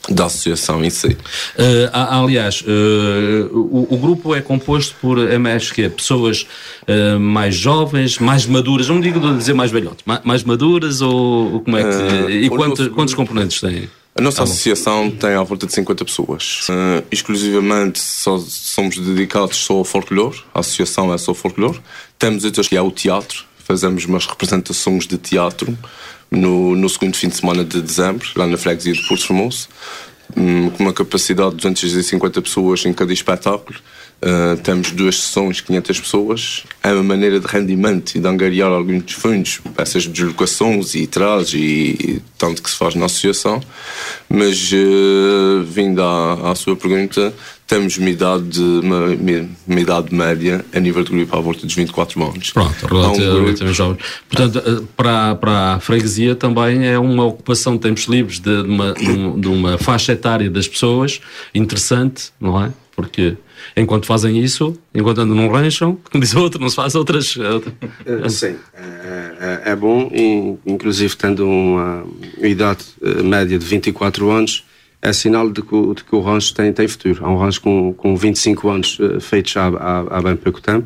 da associação em si. Uh, aliás, uh, o, o grupo é composto por, é, acho que é pessoas uh, mais jovens, mais maduras, não digo dizer mais velhotes, mais, mais maduras ou como é que... Uh, e quantos, nosso, quantos componentes tem? A nossa ah, associação tem à volta de cinquenta pessoas. Uh, exclusivamente só, somos dedicados só ao folclore, a associação é só folclore. Temos outras que é o teatro, fazemos umas representações de teatro no, no segundo fim de semana de dezembro, lá na freguesia de Porto Formoso, um, com uma capacidade de duzentas e cinquenta pessoas em cada espetáculo. Uh, temos duas sessões, quinhentas pessoas. É uma maneira de rendimento e de angariar alguns fundos, essas deslocações e trajes e, e tanto que se faz na associação. Mas, uh, vindo à, à sua pergunta, temos uma idade, uma, uma idade média a nível de grupo à volta dos vinte e quatro anos. Pronto, relativamente um jovens. Portanto, para, para a freguesia também é uma ocupação de tempos livres de, de, uma, de uma faixa etária das pessoas interessante, não é? Porque enquanto fazem isso, enquanto andam num rancho, como diz o outro, não se faz outras... Uh, sim, é, é, é bom, e, inclusive tendo uma idade uh, média de vinte e quatro anos, é sinal de que, o, de que o rancho tem, tem futuro. Há um rancho com, com vinte e cinco anos uh, feitos há, há, há bem pouco tempo,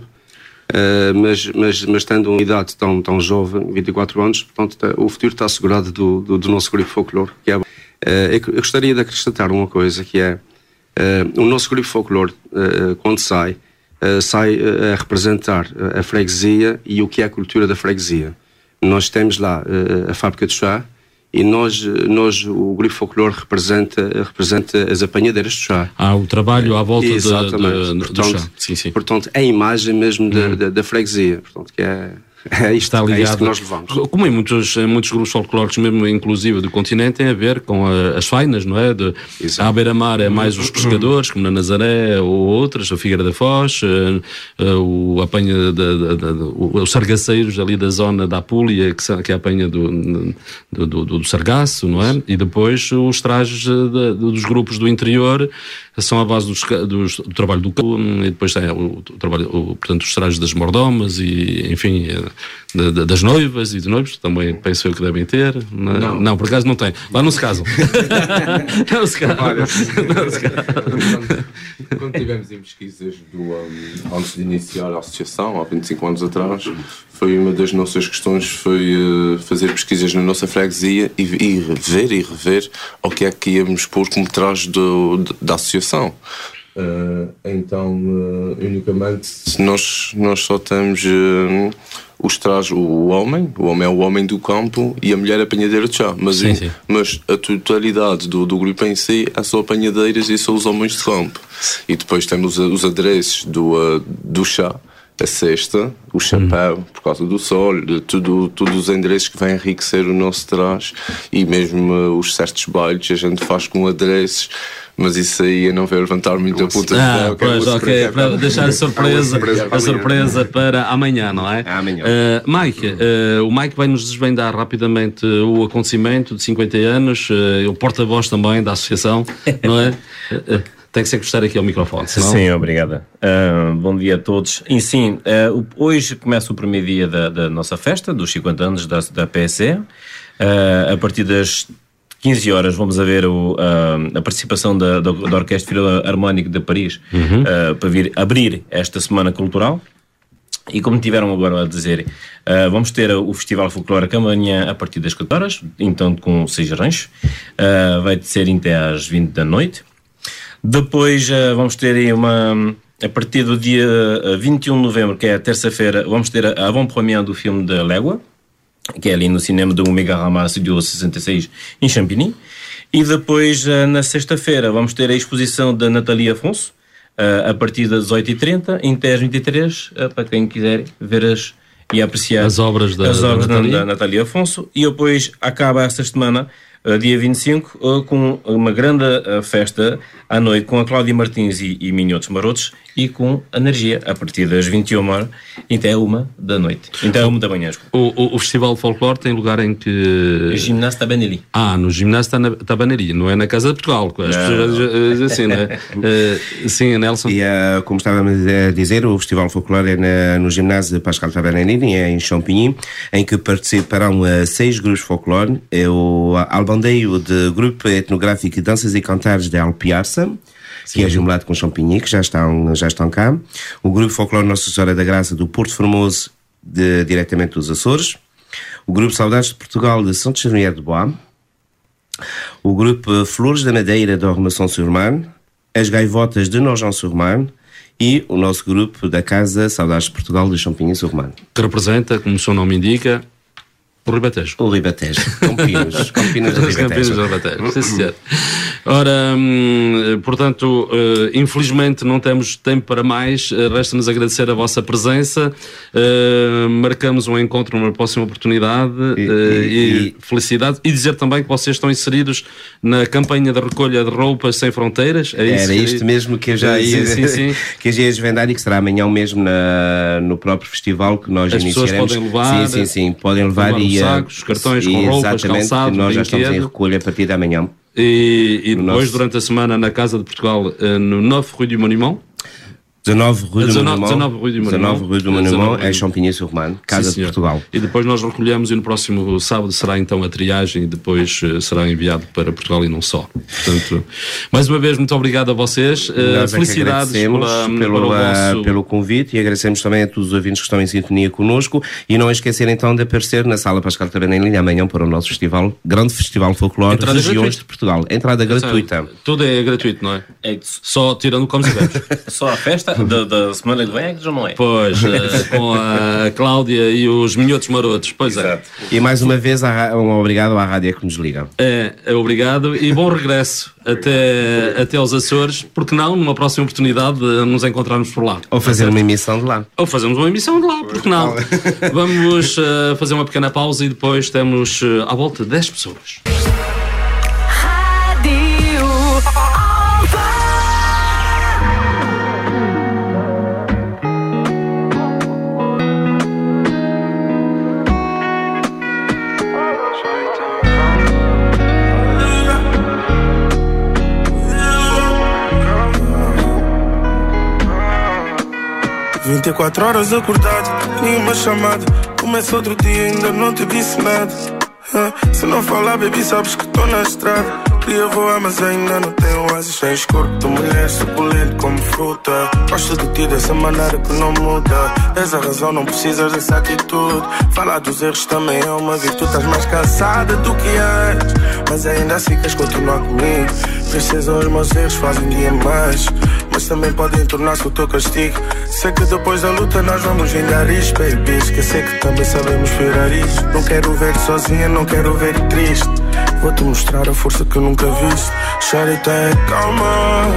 uh, mas, mas, mas tendo uma idade tão, tão jovem, vinte e quatro anos, portanto, tá, o futuro está assegurado do, do, do nosso grupo folclore. Que é, uh, eu, eu gostaria de acrescentar uma coisa, que é Uh, o nosso grupo folclore, uh, quando sai, uh, sai uh, a representar a freguesia e o que é a cultura da freguesia. Nós temos lá uh, a fábrica de chá e nós, nós o grupo folclore representa, representa as apanhadeiras de chá. Ah, o trabalho à volta de, de, portanto, do chá. Sim, sim. Portanto, é a imagem mesmo da, hum. da, da freguesia. Portanto, que é... É isto, está ligado, é isto que nós levamos. Como em muitos, em muitos grupos folclóricos, mesmo inclusive do continente, tem a ver com a, as fainas, não é? De, à beira-mar é mais os pescadores, como na Nazaré ou outras, a Figueira da Foz, uh, uh, o apanha de, de, de, de, os sargaceiros ali da zona da Apulia, que, que é a apanha do, do, do, do sargaço, não é? E depois os trajes de, dos grupos do interior são a base dos, dos, do trabalho do campo, e depois tem o, o trabalho, o, portanto, os trajes das mordomas e, enfim, de, de, das noivas e de noivos, também penso eu que devem ter. Não, não. não por acaso não tem. Lá não se casam. não se casam. Olha, não se casam. Quando, quando tivemos em pesquisas do, um, antes de iniciar a associação, há vinte e cinco anos atrás, foi uma das nossas questões, foi uh, fazer pesquisas na nossa freguesia e, e rever e rever o que é que íamos pôr como traje do, do, da associação. Uh, então, uh, unicamente, nós, nós só temos uh, os trajes, o homem, o homem é o homem do campo e a mulher é apanhadeira de chá. Mas, sim, sim. mas a totalidade do, do grupo em si é só apanhadeiras e são os homens de campo. E depois temos os adereços do, uh, do chá, a cesta, o chapéu, hum. por causa do sol, de tudo, todos os endereços que vêm enriquecer o nosso traje, e mesmo uh, os certos bailes a gente faz com adereços, mas isso aí eu não vou levantar muito a ponta ah, de pois, ok, para deixar a surpresa, a surpresa para amanhã, não é? Amanhã. Uh, Mike, uh, o Mike vai nos desvendar rapidamente o acontecimento de cinquenta anos, uh, o porta-voz também da associação, não é? Uh, Tem que ser gostar aqui ao microfone, senão... Sim, obrigada. Uh, bom dia a todos. E sim, uh, hoje começa o primeiro dia da, da nossa festa, dos cinquenta anos da, da P S E. Uh, a partir das quinze horas vamos a ver o, uh, a participação da, da, da Orquestra Filarmónica de Paris, uhum. uh, para vir abrir esta Semana Cultural. E como tiveram agora a dizer, uh, vamos ter o Festival Folclórico amanhã a partir das quatorze horas, então com seis ranchos. Uh, vai ser até às vinte da noite. Depois uh, vamos ter aí uma, a partir do dia vinte e um de novembro, que é terça-feira, vamos ter a avant-première do filme da Légua, que é ali no cinema do Omega Rama Studio sessenta e seis em Champigny. E depois, uh, na sexta-feira, vamos ter a exposição da Nathalie Afonso, uh, a partir das dezoito e trinta, em até às vinte e três, uh, para quem quiser ver as, e apreciar as obras da, as obras da, Nathalie. da, da Nathalie Afonso. E depois acaba esta semana, Uh, dia vinte e cinco, uh, com uma grande uh, festa à noite com a Cláudia Martins e, e Minhotos Marotos, e com energia a partir das vinte e uma horas até uma da noite. Então, uma da manhã. O, o, o Festival de Folclore tem lugar em que... O Ginásio Tabaneri. Ah, no Ginásio Tabaneri, não é na Casa de Portugal. As pessoas assim, né? uh, sim, Nelson. E uh, como estávamos a dizer, o Festival Folclore é na, no Ginásio de Pascal Tabaneri, é em Champigny, em que participarão uh, seis grupos folclore. É o Alban Bandeio de Grupo Etnográfico de Danças e Cantares de Alpiarça, que é jumelado com Champigny, que já estão, já estão cá. O Grupo Folclore Nossa Senhora da Graça do Porto Formoso, de, diretamente dos Açores. O Grupo Saudades de Portugal de Saint-Geneviève de Bois. O Grupo Flores da Madeira de Arrumação-sur-Marne. As Gaivotas de Nogent-sur-Marne. E o nosso grupo da Casa Saudades de Portugal de Champigny-sur-Marne. Que representa, como o seu nome indica, o Ribatejo. O Ribatejo. Campinos. Campinos do Ribatejo. Campinos do Ribatejo. Sim, senhor. Ora, hum, portanto, uh, infelizmente não temos tempo para mais. Uh, Resta-nos agradecer a vossa presença. Uh, marcamos um encontro numa próxima oportunidade e, uh, e, e felicidade. E dizer também que vocês estão inseridos na campanha de recolha de roupas sem fronteiras. É Era isso isto mesmo que eu já ia, sim, sim, sim. que eu já ia desvendar e que será amanhã mesmo na, no próprio festival que nós As iniciaremos. Pessoas podem levar, sim, sim, sim, podem levar, levar e sacos, cartões e, com roupas, exatamente, calçado, nós já brinquedo. estamos em recolha a partir de amanhã. E, e depois, nosso... durante a semana, na Casa de Portugal, no nove Rue du Monument. dezanove Rue do Monument. dezanove Rue du Monument. dezanove Rue do Monument, é Champigny-sur-Marne, Casa Sim, de Portugal. E depois nós recolhemos e no próximo sábado será então a triagem e depois uh, será enviado para Portugal e não só. Portanto, mais uma vez, muito obrigado a vocês. Uh, felicidades é pela, pelo, pelo, vosso... pelo convite e agradecemos também a todos os ouvintes que estão em sintonia connosco e não esquecer então de aparecer na Sala Pascal Taberna em Linha amanhã para o nosso festival, grande festival folclore de regiões gratuita. de Portugal. Entrada gratuita. Tudo é gratuito, não é? É só tirando como se vemos. Só a festa da, da semana que vem é que já não é. Pois, uh, com a Cláudia e os minhotos marotos. Pois Exato. é. E mais uma vez, um obrigado à rádio que nos liga. É, é obrigado e bom regresso até, até aos Açores. Porque não, numa próxima oportunidade, nos encontrarmos por lá. Ou fazer uma emissão de lá. Ou fazermos uma emissão de lá, porque não? Vamos uh, fazer uma pequena pausa e depois temos uh, à volta de dez pessoas. vinte e quatro horas acordado, nenhuma chamada. Começa outro dia, ainda não te disse nada. uh, Se não falar, baby, sabes que estou na estrada. Queria voar, mas ainda não tenho asas. Tens corpo de mulher, suculento como fruta. Gosto de ti dessa maneira que não muda. És a razão, não precisas dessa atitude. Falar dos erros também é uma virtude. Estás mais cansada do que antes, mas ainda assim queres continuar comigo. Princesa, os meus erros fazem dia mais, mas também podem tornar-se o teu castigo. Sei que depois da luta nós vamos vingar isto, baby. Esquecer que também sabemos esperar isto. Não quero ver-te sozinha, não quero ver-te triste. Vou-te mostrar a força que nunca viste. Chora e tem calma.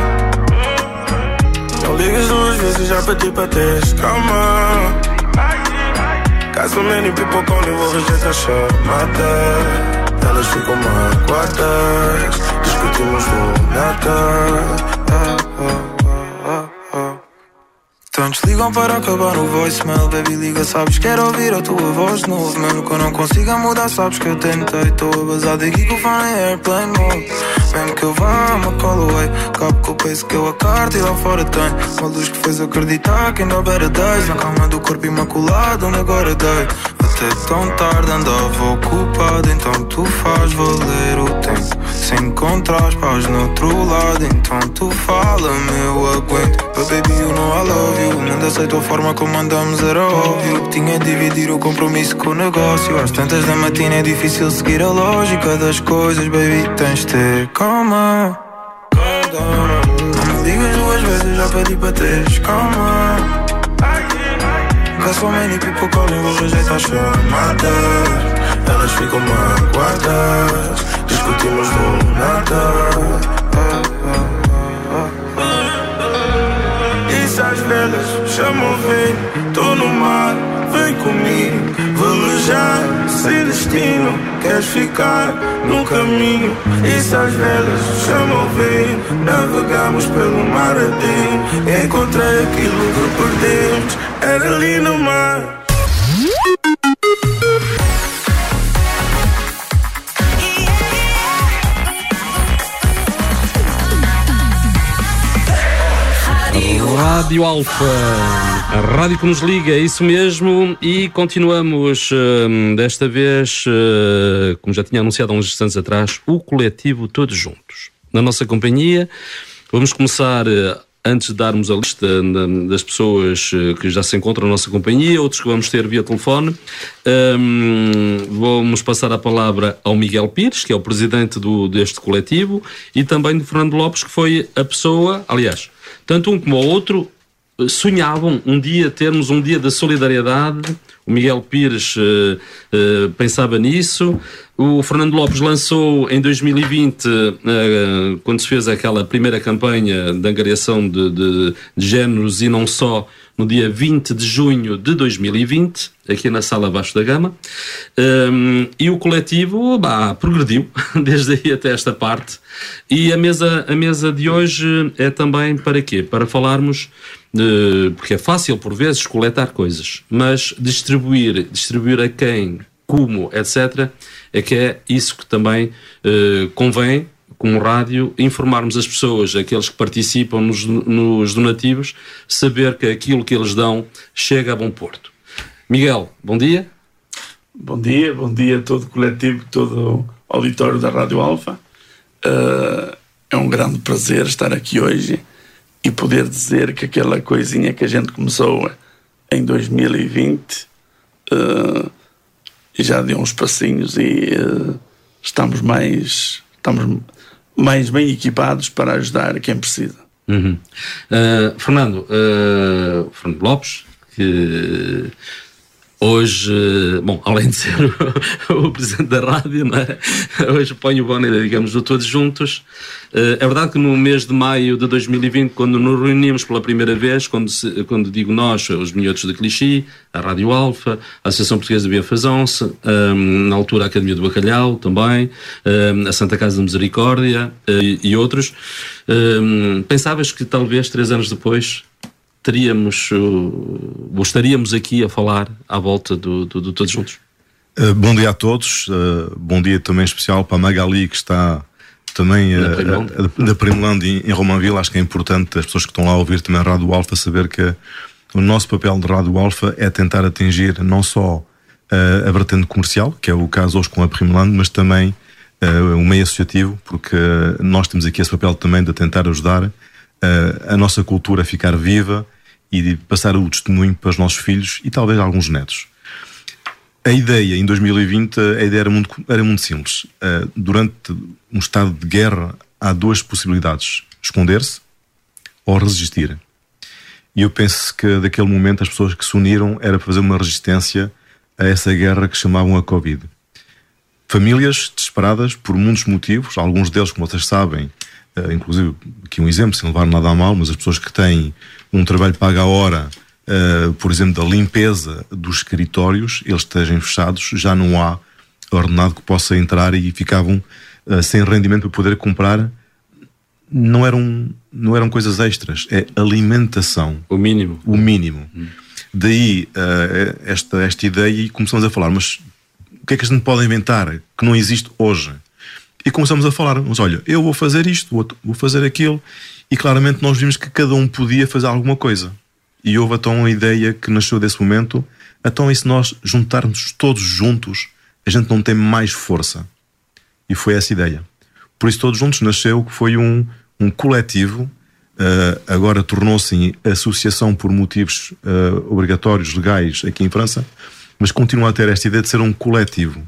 Não ligas duas vezes, já pedi para teres calma. Caso many people calling, vou rejeitar a chamada. Elas ficam magoadas, discutimos do nada. ah, ah, ah, ah. Tantos ligam para acabar no voicemail. Baby, liga, sabes, quero ouvir a tua voz de novo. Mesmo que eu não consiga mudar, sabes que eu tentei. Estou a bazar daqui que o fone é airplane mode. Mesmo que eu vá, me call away. Cabe com o peso que eu a carta e lá fora tenho uma luz que fez acreditar que ainda há better days. Na calma do corpo imaculado, onde agora dei. Até tão tarde andava ocupado, então tu faz valer o tempo. Se encontras paz no outro lado, então tu fala-me, eu aguento. But baby, you know I love you. O mundo aceitou a forma como andamos, era óbvio que tinha de dividir o compromisso com o negócio. Às tantas da matina é difícil seguir a lógica das coisas, baby, tens de ter calma. Não me ligas duas vezes, já pedi para teres calma. Cause so many people calling, vou rejeitar a chamada. Elas ficam magoadas, discutimos do nada. ah, ah, ah, ah. Isso às velas, chamam vem, tô no mar, vem comigo. Velejar, sem destino, queres ficar no caminho. Isso às velas, chamam vem, navegamos pelo mar adentro. Encontrei aquilo que perdemos, era ali no mar. Rádio Alfa, a rádio que nos liga, é isso mesmo, e continuamos uh, desta vez, uh, como já tinha anunciado há uns instantes atrás, o coletivo Todos Juntos. Na nossa companhia, vamos começar, uh, antes de darmos a lista das pessoas uh, que já se encontram na nossa companhia, outros que vamos ter via telefone, um, vamos passar a palavra ao Miguel Pires, que é o presidente do, deste coletivo, e também do Fernando Lopes, que foi a pessoa, aliás, tanto um como o outro sonhavam um dia termos um dia da solidariedade. O Miguel Pires uh, uh, pensava nisso. O Fernando Lopes lançou em dois mil e vinte, uh, quando se fez aquela primeira campanha de angariação de, de, de géneros e não só, no dia vinte de junho de dois mil e vinte, aqui na Sala Baixo da Gama. Um, e o coletivo bah, progrediu desde aí até esta parte. E a mesa, a mesa de hoje é também para quê? Para falarmos, uh, porque é fácil por vezes coletar coisas, mas distribuir, distribuir a quem, como, etcétera, é que é isso que também uh, convém, como rádio, informarmos as pessoas, aqueles que participam nos, nos donativos, saber que aquilo que eles dão chega a bom porto. Miguel, bom dia. Bom dia, bom dia a todo o coletivo, todo o auditório da Rádio Alfa. Uh, é um grande prazer estar aqui hoje e poder dizer que aquela coisinha que a gente começou em dois mil e vinte uh, já deu uns passinhos e uh, estamos mais... Estamos, mais bem equipados para ajudar quem precisa. Uhum. Uh, Fernando, uh, Fernando Lopes, que hoje, bom, além de ser o, o presidente da rádio, não é? Hoje põe o boné, digamos, do Todos Juntos. Uh, é verdade que no mês de maio de dois mil e vinte, quando nos reunimos pela primeira vez, quando, se, quando digo nós, os minhotos de Clichy, a Rádio Alfa, a Associação Portuguesa de Biafazonce, um, na altura a Academia do Bacalhau também, um, a Santa Casa da Misericórdia uh, e, e outros, um, pensavas que talvez três anos depois teríamos, uh, ou estaríamos aqui a falar à volta do, do, do Todos Juntos? Uh, bom dia a todos, uh, bom dia também especial para a Magali, que está também uh, da Primeland em, em Romanville. Acho que é importante as pessoas que estão lá a ouvir também a Rádio Alfa saber que o nosso papel de Rádio Alfa é tentar atingir não só uh, a vertente comercial, que é o caso hoje com a Primeland, mas também uh, o meio associativo, porque uh, nós temos aqui esse papel também de tentar ajudar uh, a nossa cultura a ficar viva e de passar o testemunho para os nossos filhos e talvez alguns netos. A ideia, em dois mil e vinte, a ideia era muito, era muito simples. Uh, durante um estado de guerra, há duas possibilidades: esconder-se ou resistir. E eu penso que, daquele momento, as pessoas que se uniram era para fazer uma resistência a essa guerra que chamavam a Covid. Famílias desesperadas por muitos motivos, alguns deles, como vocês sabem, uh, inclusive, aqui um exemplo, sem levar nada a mal, mas as pessoas que têm um trabalho pago à hora, Uh, por exemplo, da limpeza dos escritórios, eles estejam fechados, já não há ordenado que possa entrar e ficavam uh, sem rendimento para poder comprar. Não eram, não eram coisas extras, é alimentação. O mínimo. O mínimo. Hum. Daí uh, esta, esta ideia, e começamos a falar, mas o que é que a gente pode inventar que não existe hoje? E começamos a falar, mas olha, eu vou fazer isto, vou, vou fazer aquilo, e claramente nós vimos que cada um podia fazer alguma coisa. E houve então a ideia que nasceu desse momento, então e se nós juntarmos todos juntos, a gente não tem mais força? E foi essa a ideia. Por isso Todos Juntos nasceu, que foi um, um coletivo, uh, agora tornou-se em associação por motivos uh, obrigatórios, legais, aqui em França, mas continua a ter esta ideia de ser um coletivo.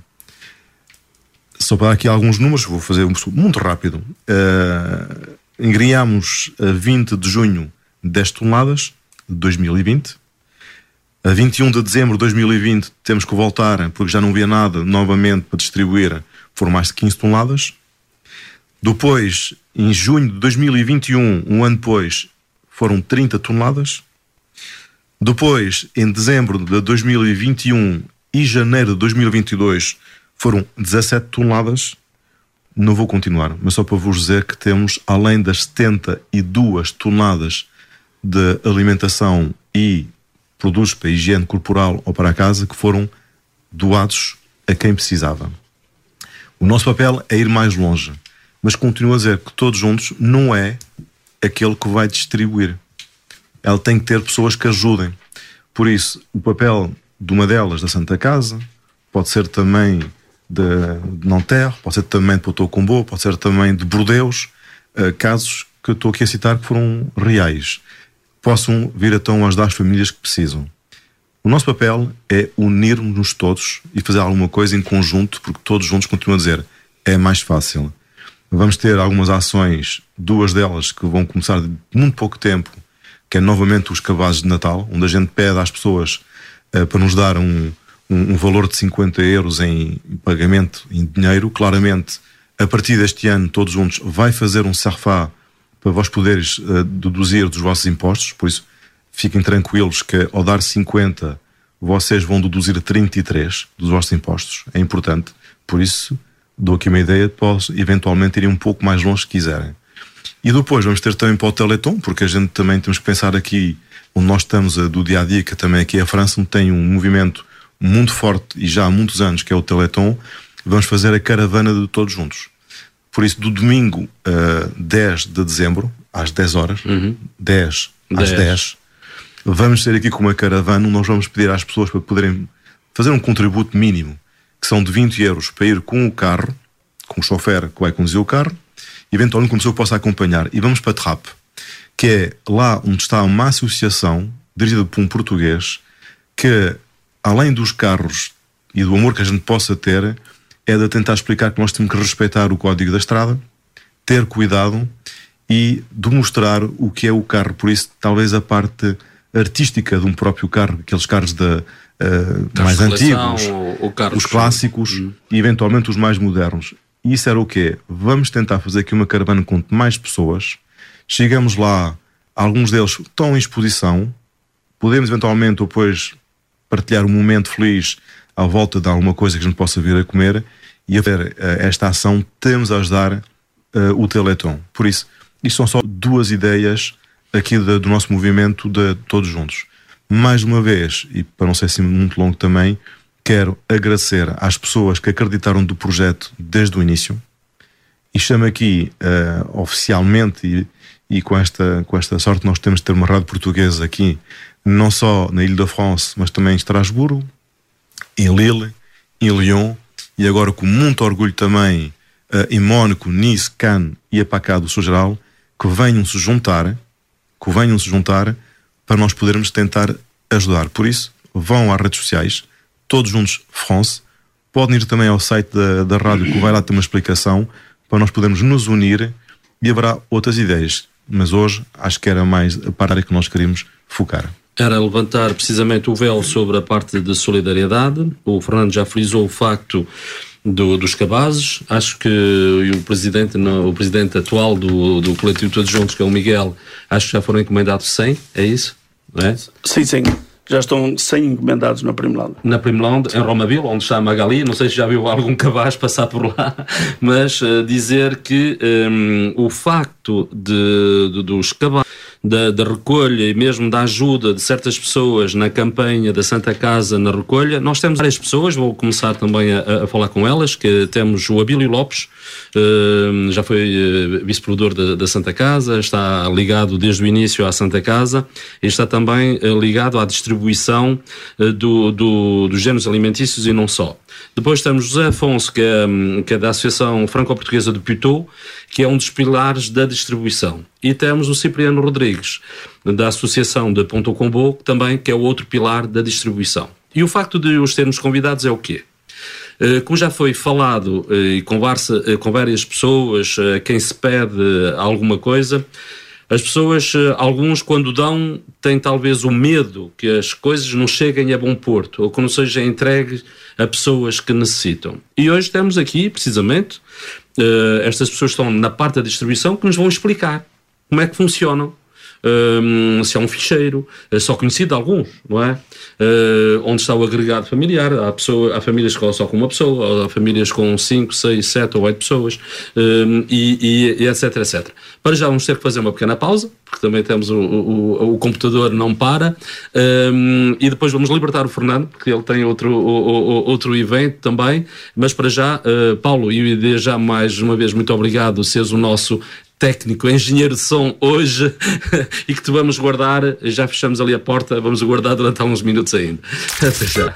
Só para dar aqui alguns números, vou fazer muito rápido. Uh, engriámos a vinte de junho dez toneladas, de dois mil e vinte. A vinte e um de dezembro de dois mil e vinte temos que voltar, porque já não havia nada novamente para distribuir, foram mais de quinze toneladas. Depois, em junho de dois mil e vinte e um, um ano depois, foram trinta toneladas. Depois, em dezembro de dois mil e vinte e um e janeiro de dois mil e vinte e dois, foram dezassete toneladas. Não vou continuar, mas só para vos dizer que temos, além das setenta e duas toneladas de alimentação e produtos para a higiene corporal ou para a casa, que foram doados a quem precisava. O nosso papel é ir mais longe, mas continuo a dizer que Todos Juntos não é aquele que vai distribuir. ela tem que ter pessoas que ajudem. Por isso, o papel de uma delas, da Santa Casa, pode ser também de, de Nanterre, pode ser também de Ponto-Combo, pode ser também de Bordeaux, uh, casos que eu estou aqui a citar que foram reais. Possam vir então a ajudar as famílias que precisam. O nosso papel é unirmos-nos todos e fazer alguma coisa em conjunto, porque todos juntos continuam a dizer, é mais fácil. Vamos ter algumas ações, duas delas que vão começar de muito pouco tempo, que é novamente os cabazes de Natal, onde a gente pede às pessoas uh, para nos dar um, um, um valor de cinquenta euros em pagamento, em dinheiro. Claramente, a partir deste ano, todos juntos, vai fazer um sarfá para vós poderes uh, deduzir dos vossos impostos. Por isso, fiquem tranquilos que ao dar cinquenta, vocês vão deduzir trinta e três dos vossos impostos. É importante. Por isso, dou aqui uma ideia, posso eventualmente ir um pouco mais longe se quiserem. E depois vamos ter também para o Teleton, porque a gente também temos que pensar aqui, onde nós estamos a, do dia a dia, que também aqui a França tem um movimento muito forte e já há muitos anos, que é o Teleton. Vamos fazer a caravana de todos juntos. Por isso, do domingo uh, dez de dezembro, às dez horas, uhum. dez às dez, vamos ter aqui com uma caravana, nós vamos pedir às pessoas para poderem fazer um contributo mínimo, que são de vinte euros, para ir com o carro, com o chofer que vai conduzir o carro, eventualmente com uma pessoa que possa acompanhar. E vamos para Trappes, que é lá onde está uma associação dirigida por um português que, além dos carros e do amor que a gente possa ter, é de tentar explicar que nós temos que respeitar o código da estrada, ter cuidado e demonstrar o que é o carro. Por isso, talvez a parte artística de um próprio carro, aqueles carros de, uh, mais antigos, o, o carro os clássicos uhum. e eventualmente os mais modernos. E isso era o quê? Vamos tentar fazer aqui uma caravana com mais pessoas. Chegamos lá, alguns deles estão em exposição, podemos eventualmente depois partilhar um momento feliz à volta de alguma coisa que a gente possa vir a comer, e a ver uh, esta ação temos a ajudar uh, o Teleton. Por isso, isto são só duas ideias aqui de, do nosso movimento de todos juntos. Mais uma vez, e para não ser assim muito longo também, quero agradecer às pessoas que acreditaram do projeto desde o início, e chamo aqui uh, oficialmente e, e com, esta, com esta sorte nós temos de ter uma rádio portuguesa aqui, não só na Ile-de-France, mas também em Estrasburgo, em Lille, em Lyon, e agora com muito orgulho também uh, em Mónaco, Nice, Cannes e a Pacá do Sul Geral, que venham se juntar, que venham se juntar para nós podermos tentar ajudar. Por isso, vão às redes sociais, todos juntos France, podem ir também ao site da, da rádio, que vai lá ter uma explicação, para nós podermos nos unir, e haverá outras ideias. Mas hoje, acho que era mais a parte que nós queríamos focar. Era levantar precisamente o véu sobre a parte de solidariedade. O Fernando já frisou o facto do, dos cabazes. Acho que o presidente, o presidente atual do, do coletivo Todos Juntos, que é o Miguel, acho que já foram encomendados cem, é isso? Não é? Sim, sim. Já estão cem encomendados na Primelândia. Na Primelândia, em Romabil, onde está a Magali. Não sei se já viu algum cabaz passar por lá, mas uh, dizer que um, o facto de, de, dos cabazes, da, da recolha e mesmo da ajuda de certas pessoas na campanha da Santa Casa na recolha, nós temos várias pessoas, vou começar também a, a falar com elas, que temos o Abílio Lopes, uh, já foi uh, vice-provedor da, da Santa Casa, está ligado desde o início à Santa Casa e está também uh, ligado à distribuição uh, do, do, dos géneros alimentícios e não só. Depois temos José Afonso, que é, que é da Associação Franco-Portuguesa de Puteaux, que é um dos pilares da distribuição. E temos o Cipriano Rodrigues, da Associação de Ponto-Combo, também, que é o outro pilar da distribuição. E o facto de os termos convidados é o quê? Como já foi falado e conversa com várias pessoas, a quem se pede alguma coisa, as pessoas, alguns quando dão, têm talvez o medo que as coisas não cheguem a bom porto, ou que não seja entregue a pessoas que necessitam. E hoje temos aqui, precisamente, uh, estas pessoas estão na parte da distribuição que nos vão explicar como é que funcionam. Um, se há um ficheiro, só conhecido de alguns, não é? Uh, onde está o agregado familiar, há, pessoa, há famílias com, só com uma pessoa, há famílias com cinco, seis, sete ou oito pessoas, um, e, e, e etc, etcétera. Para já vamos ter que fazer uma pequena pausa, porque também temos o, o, o computador não para, um, e depois vamos libertar o Fernando, porque ele tem outro, o, o, outro evento também, mas para já, uh, Paulo, e desde já mais uma vez muito obrigado, seres o nosso técnico, engenheiro de som hoje e que te vamos guardar, já fechamos ali a porta, vamos guardar durante alguns minutos ainda. Até já.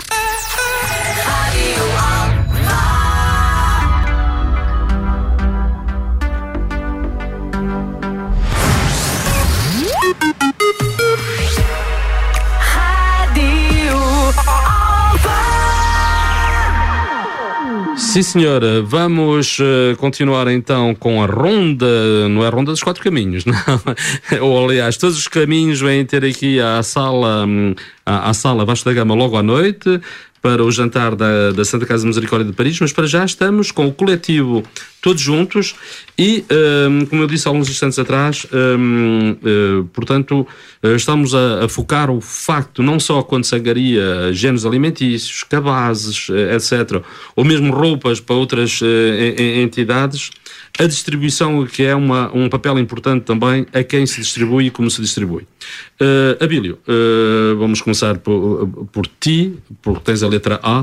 Sim, senhora, vamos uh, continuar então com a ronda, não é a ronda dos quatro caminhos, não, ou aliás, todos os caminhos vêm ter aqui à sala, um, à, à sala Vasco da Gama logo à noite, para o jantar da, da Santa Casa de Misericórdia de Paris, mas para já estamos com o coletivo todos juntos e, um, como eu disse há uns instantes atrás, um, uh, portanto, uh, estamos a, a focar o facto, não só quando se angaria géneros alimentícios, cabazes, uh, etcétera, ou mesmo roupas para outras uh, entidades, a distribuição, que é uma, um papel importante também a quem se distribui e como se distribui. Uh, Abílio, uh, vamos começar por, por ti, porque tens a letra A,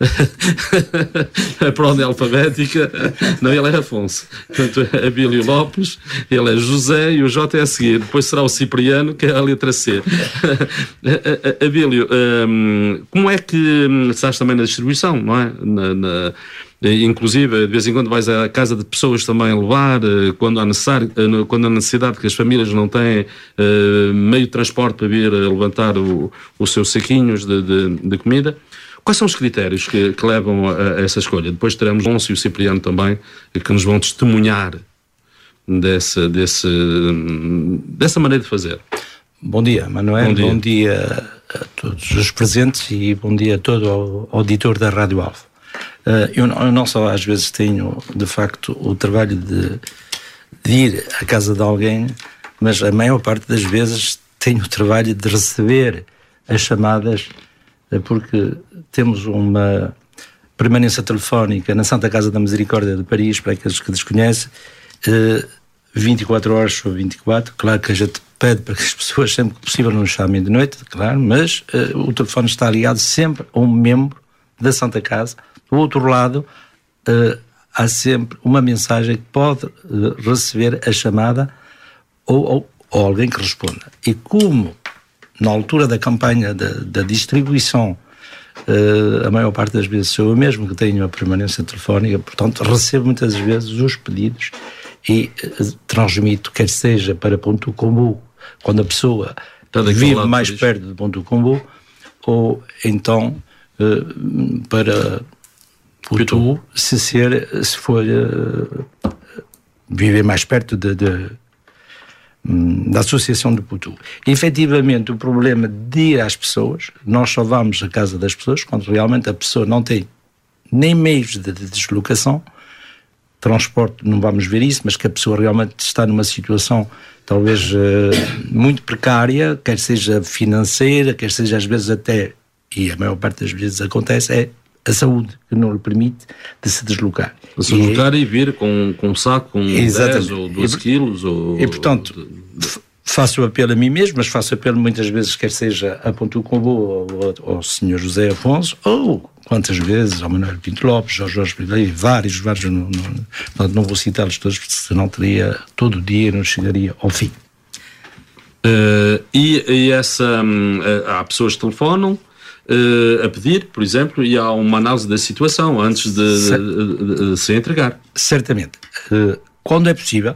a prole alfabética, não, ele é Afonso, portanto Abílio Lopes, ele é José e o J é a seguir, depois será o Cipriano, que é a letra C. Abílio, um, como é que estás também na distribuição, não é? Na, na, inclusive, de vez em quando vais à casa de pessoas também a levar, quando há, necessário, quando há necessidade, que as famílias não têm uh, meio de transporte para vir levantar o, os seus saquinhos de, de, de comida. Quais são os critérios que, que levam a, a essa escolha? Depois teremos o Afonso e o Cipriano também, que nos vão testemunhar desse, desse, dessa maneira de fazer. Bom dia, Manuel. Bom dia. Bom dia a todos os presentes e bom dia a todo o auditor da Rádio Alfa. Uh, eu, eu não só às vezes tenho, de facto, o trabalho de, de ir à casa de alguém, mas a maior parte das vezes tenho o trabalho de receber as chamadas, porque temos uma permanência telefónica na Santa Casa da Misericórdia de Paris, para aqueles que desconhecem, uh, vinte e quatro horas sobre vinte e quatro. Claro que a gente pede para que as pessoas sempre que possível nos chamem de noite, claro, mas uh, o telefone está ligado sempre a um membro da Santa Casa. Do outro lado, uh, há sempre uma mensagem que pode uh, receber a chamada ou, ou, ou alguém que responda. E como, na altura da campanha da, da distribuição, uh, a maior parte das vezes sou eu mesmo que tenho a permanência telefónica, portanto, recebo muitas vezes os pedidos e uh, transmito, quer seja para Ponto Combo, quando a pessoa vive mais perto de Ponto Combo, ou então uh, para Putu, se, ser, se for uh, viver mais perto de, de, um, da associação de Putu. E, efetivamente, o problema de ir às pessoas, nós só vamos à casa das pessoas quando realmente a pessoa não tem nem meios de, de deslocação, transporte, não vamos ver isso, mas que a pessoa realmente está numa situação talvez uh, muito precária, quer seja financeira, quer seja às vezes até, e a maior parte das vezes acontece, é a saúde que não lhe permite de se deslocar. De se deslocar e, e vir com, com um saco, com dez ou doze quilos. Ou, e, portanto, de, de... faço apelo a mim mesmo, mas faço apelo muitas vezes, quer seja a Ponto Combo ou ao senhor José Afonso, ou quantas vezes ao Manuel Pinto Lopes, ao Jorge Pedreira, vários, vários, não, não, não vou citá-los todos, porque senão teria todo o dia, não chegaria ao fim. Uh, e, e essa, um, há pessoas que telefonam, Uh, a pedir, por exemplo, e há uma análise da situação antes de, de, de, de, de se entregar. Certamente. Uh, quando é possível,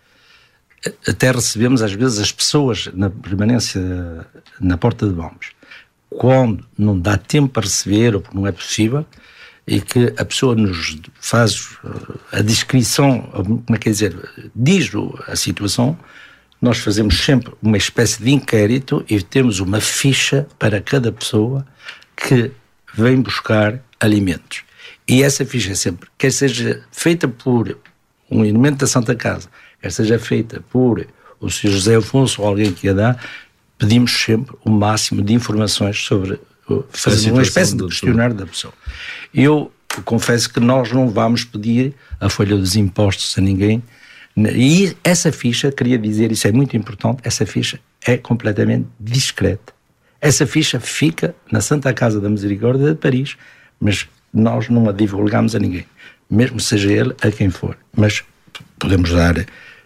até recebemos às vezes as pessoas na permanência na porta de bombos. Quando não dá tempo para receber ou porque não é possível, e que a pessoa nos faz a descrição, como é que é dizer, diz a situação, nós fazemos sempre uma espécie de inquérito e temos uma ficha para cada pessoa que vem buscar alimentos. E essa ficha é sempre, quer seja feita por um elemento da Santa Casa, quer seja feita por o senhor José Afonso ou alguém que a dá, pedimos sempre o máximo de informações sobre, fazer uma espécie de questionário da pessoa. Eu confesso que nós não vamos pedir a folha dos impostos a ninguém. E essa ficha, queria dizer, isso é muito importante, essa ficha é completamente discreta. Essa ficha fica na Santa Casa da Misericórdia de Paris, mas nós não a divulgamos a ninguém, mesmo seja ele a quem for. Mas podemos dar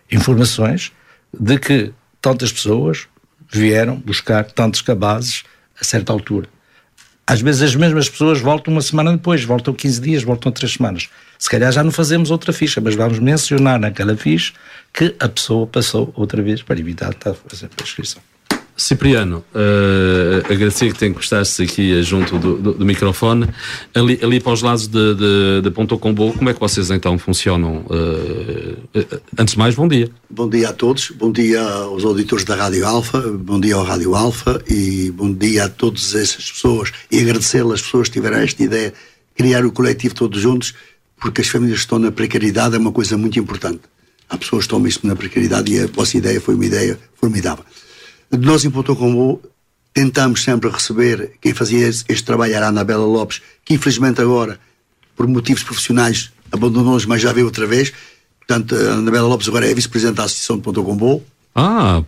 informações de que tantas pessoas vieram buscar tantos cabazes a certa altura. Às vezes as mesmas pessoas voltam uma semana depois, voltam quinze dias, voltam três semanas. Se calhar já não fazemos outra ficha, mas vamos mencionar naquela ficha que a pessoa passou outra vez para evitar estar a fazer a inscrição. Cipriano, uh, agradecer que tenha encostado-se aqui junto do, do, do microfone. Ali, ali para os lados de, de, de Ponto Combo, como é que vocês então funcionam? Uh, uh, antes de mais, bom dia. Bom dia a todos, bom dia aos auditores da Rádio Alfa, bom dia ao Rádio Alfa e bom dia a todas essas pessoas e agradecer às pessoas que tiveram esta ideia de criar o coletivo todos juntos, porque as famílias que estão na precariedade é uma coisa muito importante. Há pessoas que estão mesmo na precariedade e a vossa ideia foi uma ideia formidável. Nós em Ponto Combo tentamos sempre receber, quem fazia este trabalho era a Anabela Lopes, que infelizmente agora, por motivos profissionais, abandonou-nos, mas já veio outra vez. Portanto, a Anabela Lopes agora é vice-presidente da Associação de Ponto Combo. Ah!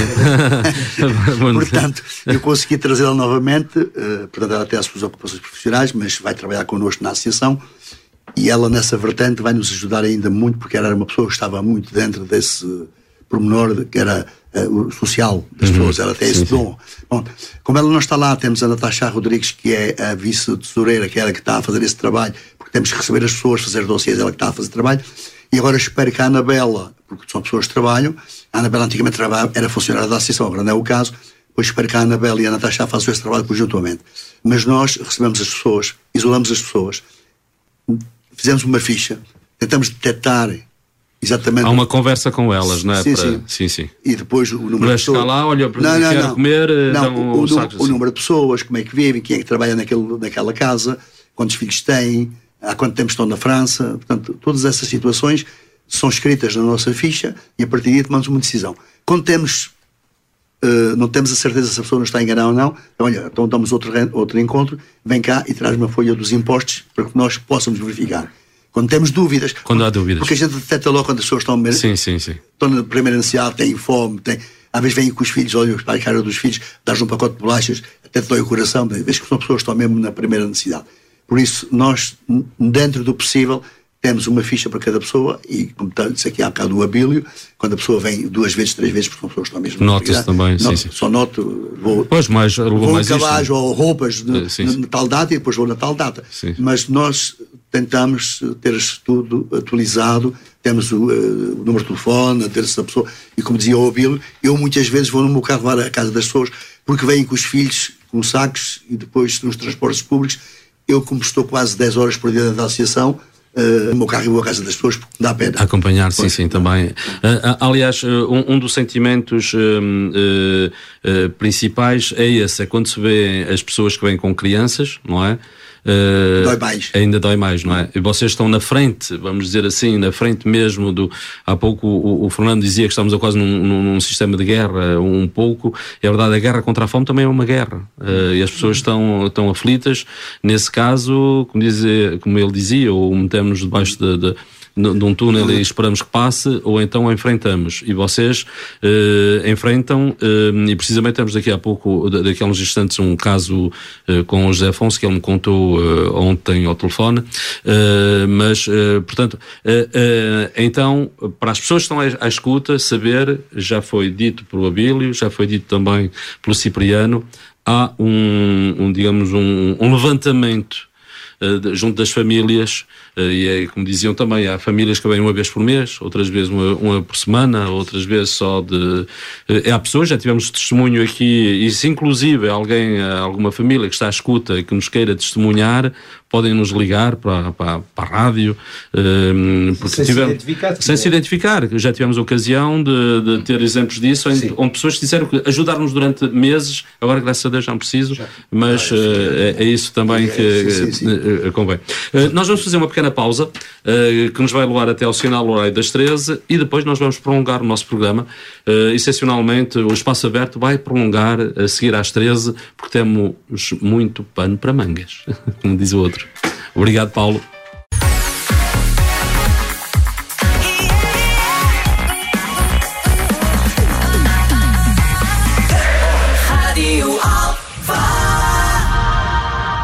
Portanto, eu consegui trazê-la novamente, uh, portanto ela tem as suas ocupações profissionais, mas vai trabalhar connosco na Associação. E ela nessa vertente vai nos ajudar ainda muito, porque ela era uma pessoa que estava muito dentro desse pormenor, que era uh, o social das uhum. pessoas, ela tem esse dom. Bom, como ela não está lá, temos a Natasha Rodrigues, que é a vice-tesoureira, que é ela que está a fazer esse trabalho, porque temos que receber as pessoas, fazer dossiês, ela que está a fazer trabalho. E agora espero que a Anabela, porque são pessoas que trabalham, a Anabela antigamente trabalha, era funcionária da Associação, agora não é o caso, pois espero que a Anabela e a Natasha façam esse trabalho conjuntamente. Mas nós recebemos as pessoas, isolamos as pessoas, fizemos uma ficha, tentamos detectar exatamente. Há uma conversa com elas, não é? Sim, para... sim. sim, sim. E depois o número Para de pessoas. chegar lá, olha, para não, não, quer não. comer, não, dão o, um saco, o, o número de pessoas, como é que vivem, quem é que trabalha naquele, naquela casa, quantos filhos têm, há quanto tempo estão na França. Portanto, todas essas situações são escritas na nossa ficha e a partir daí tomamos uma decisão. Quando temos, uh, não temos a certeza se a pessoa não está a enganar ou não, olha, então damos outro, outro encontro, vem cá e traz uma folha dos impostos para que nós possamos verificar. Quando temos dúvidas. Quando há dúvidas. Porque a gente detecta logo quando as pessoas estão, sim, sim, sim. estão na primeira necessidade, têm fome, têm, às vezes vêm com os filhos, olham para a cara dos filhos, dás um pacote de bolachas, até te dói o coração, às vezes que são pessoas que estão mesmo na primeira necessidade. Por isso, nós, dentro do possível, temos uma ficha para cada pessoa e, como disse aqui há bocado o Abílio, quando a pessoa vem duas vezes, três vezes, porque são pessoas que estão mesmo... Nota-se também, noto, sim, sim. Só noto, vou, pois mais, vou mais cabaz isto, ou roupas de, sim, sim. na tal data e depois vou na tal data. Sim. Mas nós tentamos ter tudo atualizado, temos o, uh, o número de telefone, ter essa pessoa, e como dizia o Abílio, eu muitas vezes vou no meu carro levar à casa das pessoas, porque vêm com os filhos, com sacos, e depois nos transportes públicos. Eu, como estou quase dez horas por dia da associação, uh, no meu carro e vou à casa das pessoas, porque dá pena. Acompanhar, sim, sim, também. Uh, aliás, um, um dos sentimentos uh, uh, uh, principais é esse, é quando se vê as pessoas que vêm com crianças, não é? Uh, dói mais. Ainda dói mais, não é? E vocês estão na frente, vamos dizer assim, na frente mesmo do... Há pouco o, o Fernando dizia que estamos a quase num, num, num sistema de guerra, um pouco, e a verdade, a guerra contra a fome também é uma guerra. Uh, e as pessoas estão, estão aflitas. Nesse caso, como, dizer, como ele dizia, ou metemos debaixo de... de de um túnel e esperamos que passe, ou então enfrentamos. E vocês eh, enfrentam, eh, e precisamente temos daqui a pouco, daqui a uns instantes, um caso eh, com o José Afonso, que ele me contou eh, ontem ao telefone, eh, mas, eh, portanto, eh, eh, então, para as pessoas que estão à, à escuta, saber, já foi dito pelo Abílio, já foi dito também pelo Cipriano, há um, um digamos, um, um levantamento uh, junto das famílias. Uh, e é, como diziam também, há famílias que vêm uma vez por mês, outras vezes uma, uma por semana, outras vezes só de... Uh, há pessoas, já tivemos testemunho aqui, e se inclusive alguém, alguma família que está à escuta e que nos queira testemunhar, podem nos ligar para, para, para a rádio. Uh, porque sem, tivemos, se identificar, sem se identificar. Já tivemos a ocasião de, de ter exemplos disso, onde, onde pessoas disseram que ajudaram-nos durante meses, agora graças a Deus já não preciso, já. mas uh, é, é isso também que é, sim, sim, sim. Uh, convém. Uh, nós vamos fazer uma pequena pausa uh, que nos vai levar até ao sinal horário das treze e depois nós vamos prolongar o nosso programa. Uh, excepcionalmente, o Espaço Aberto vai prolongar a seguir às treze, porque temos muito pano para mangas, como diz o outro. Obrigado, Paulo.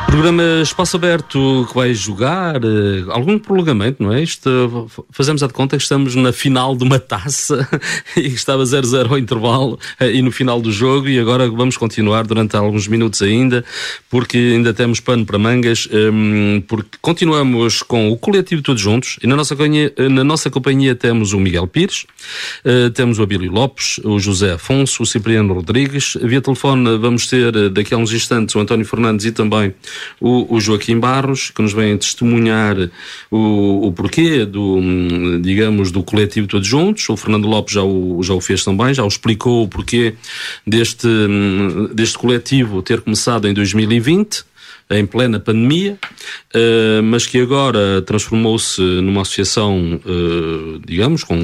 Programa Espaço Aberto que vai jogar uh, algum prolongamento, não é? Isto, uh, fazemos a de conta que estamos na final de uma taça e que estava zero a zero ao intervalo uh, e no final do jogo, e agora vamos continuar durante alguns minutos ainda, porque ainda temos pano para mangas, um, porque continuamos com o coletivo Todos Juntos, e na nossa companhia, na nossa companhia temos o Miguel Pires, uh, temos o Abílio Lopes, o José Afonso, o Cipriano Rodrigues. Via telefone vamos ter uh, daqui a uns instantes o António Fernandes e também O, o Joaquim Barros, que nos vem testemunhar o, o porquê do, digamos, do coletivo Todos Juntos. O Fernando Lopes já o, já o fez também, já o explicou o porquê deste, deste coletivo ter começado em dois mil e vinte, em plena pandemia, uh, mas que agora transformou-se numa associação, uh, digamos, com,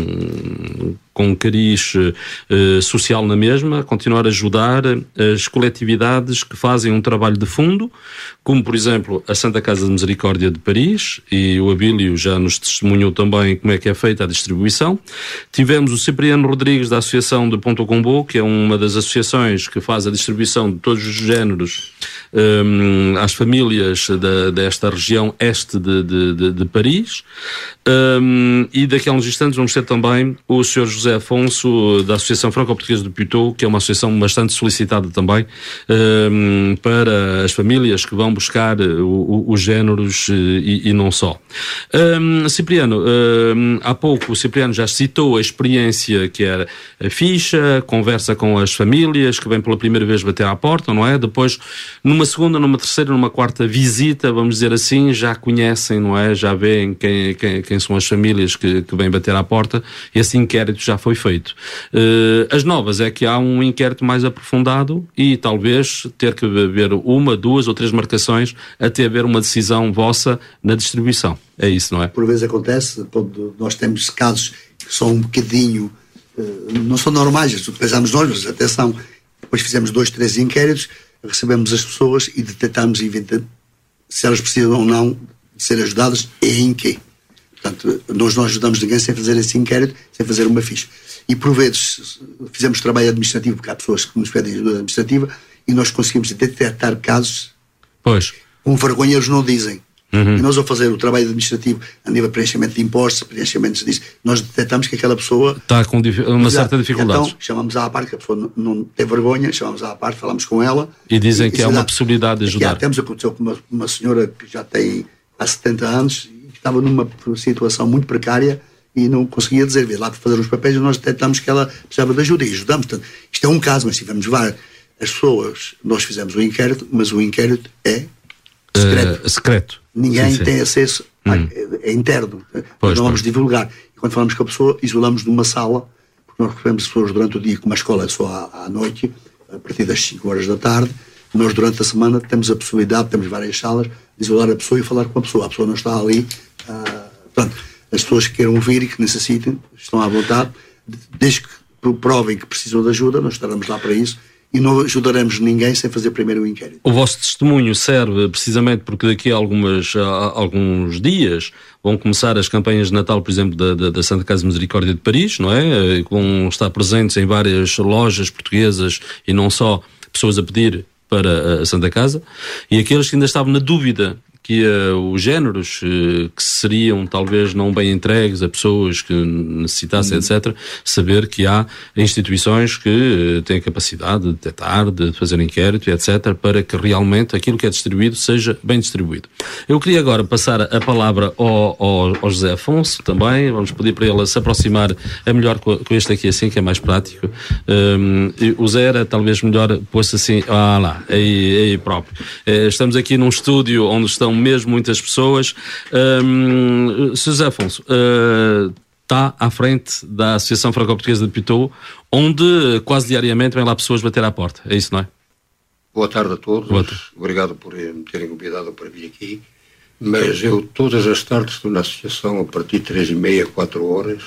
com um cariz uh, social na mesma, a continuar a ajudar as coletividades que fazem um trabalho de fundo, como, por exemplo, a Santa Casa de Misericórdia de Paris, e o Abílio já nos testemunhou também como é que é feita a distribuição. Tivemos o Cipriano Rodrigues, da Associação de Ponto Combo, que é uma das associações que faz a distribuição de todos os géneros um, às famílias da, desta região este de, de, de, de Paris. Um, e daqui a uns instantes vamos ter também o senhor José Afonso, da Associação Franco-Portuguesa de Piutou, que é uma associação bastante solicitada também um, para as famílias que vão buscar os géneros e, e não só. Um, Cipriano, um, há pouco o Cipriano já citou a experiência que era a ficha, conversa com as famílias que vêm pela primeira vez bater à porta, não é? Depois, numa segunda, numa terceira, numa quarta visita, vamos dizer assim, já conhecem, não é? Já veem quem, quem, quem são as famílias que, que vêm bater à porta. Esse inquérito já foi feito. Uh, as novas é que há um inquérito mais aprofundado e talvez ter que haver uma, duas ou três marcações até haver uma decisão vossa na distribuição. É isso, não é? Por vezes acontece, quando nós temos casos que são um bocadinho, não são normais, pensamos nós, mas atenção, depois fizemos dois, três inquéritos, recebemos as pessoas e detectamos se elas precisam ou não de ser ajudadas e em quê. Portanto, nós não ajudamos ninguém sem fazer esse inquérito, sem fazer uma ficha. E por vezes fizemos trabalho administrativo, porque há pessoas que nos pedem ajuda administrativa e nós conseguimos detectar casos. Pois. Com vergonha eles não dizem. Uhum. E nós, ao fazer o trabalho administrativo a nível de preenchimento de impostos, preenchimentos disso, nós detectamos que aquela pessoa está com uma certa dificuldade. Então chamamos à parte, que a pessoa não, não tem vergonha, chamamos à parte, falamos com ela. E dizem e, que há uma dá, possibilidade de ajudar. Há, temos aconteceu com uma, uma senhora que já tem há setenta anos e que estava numa situação muito precária e não conseguia dizer, ver lá para fazer os papéis, e nós detectamos que ela precisava de ajuda e ajudamos. Portanto, isto é um caso, mas tivemos várias. As pessoas, nós fizemos o inquérito, mas o inquérito é secreto. Uh, secreto. Ninguém sim, sim. tem acesso, hum. a, é interno. Pois, não vamos divulgar. E quando falamos com a pessoa, isolamos numa sala, porque nós recebemos pessoas durante o dia, como a escola é só à, à noite, a partir das cinco horas da tarde. Nós, durante a semana, temos a possibilidade, temos várias salas, de isolar a pessoa e falar com a pessoa. A pessoa não está ali. Uh, portanto, as pessoas que queiram vir e que necessitem, estão à vontade, desde que provem que precisam de ajuda, nós estaremos lá para isso. E não ajudaremos ninguém sem fazer primeiro o inquérito. O vosso testemunho serve precisamente porque daqui a, algumas, a alguns dias vão começar as campanhas de Natal, por exemplo, da, da, da Santa Casa de Misericórdia de Paris, não é? Vão estar presentes em várias lojas portuguesas e não só pessoas a pedir para a Santa Casa. E aqueles que ainda estavam na dúvida que uh, os géneros uh, que seriam talvez não bem entregues a pessoas que necessitassem, uhum. etcétera, saber que há instituições que uh, têm a capacidade de detectar, de fazer inquérito, etcétera, para que realmente aquilo que é distribuído seja bem distribuído. Eu queria agora passar a palavra ao, ao, ao José Afonso também, vamos pedir para ele se aproximar a melhor com, com este aqui assim, que é mais prático. Um, o Zé era talvez melhor pôs-se assim, ah lá, aí, aí próprio. Uh, estamos aqui num estúdio onde estão mesmo muitas pessoas. Um, José Afonso uh, está à frente da Associação Franco-Portuguesa de Piutou, onde quase diariamente vêm lá pessoas bater à porta, é isso, não é? Boa tarde a todos. Tarde. Obrigado por me terem convidado para vir aqui, mas eu todas as tardes estou na associação a partir de três e meia, quatro horas,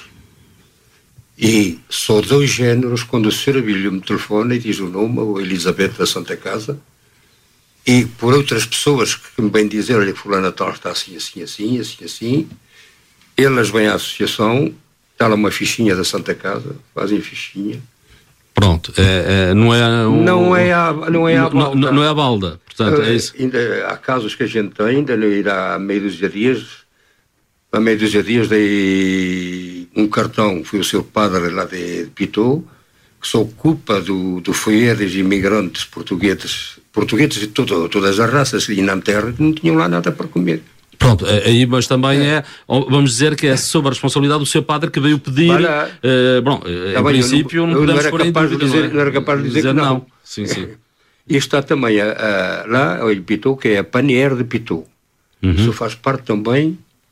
e só dois géneros quando o senhor Abílio me telefona e diz o nome, o Elizabeth da Santa Casa. E por outras pessoas que me vêm dizer, olha, fulana tal está assim, assim, assim, assim, assim, elas vêm à associação, dá lá uma fichinha da Santa Casa, fazem a fichinha, Pronto, é, é, não é o, não é a, não é a balda. Não, não é a balda, portanto, é isso. Ainda há casos que a gente tem, ainda há meio dos dias, há meio dos dias dei um cartão, foi o seu padre lá de Pitou, que se ocupa do, do foieres imigrantes portugueses, portugueses de todo, todas as raças, e na terra não tinham lá nada para comer. Pronto, aí, mas também é. é, vamos dizer que é sob a responsabilidade do seu padre que veio pedir. Uh, bom, tá em bem, princípio, não, não podemos pôr em dúvida, dizer, não, é? não era capaz de dizer, dizer que não. não. Sim, sim. E está também a, a, lá em Pitou, que é a Panier de Pitou. Uhum. Isso faz parte também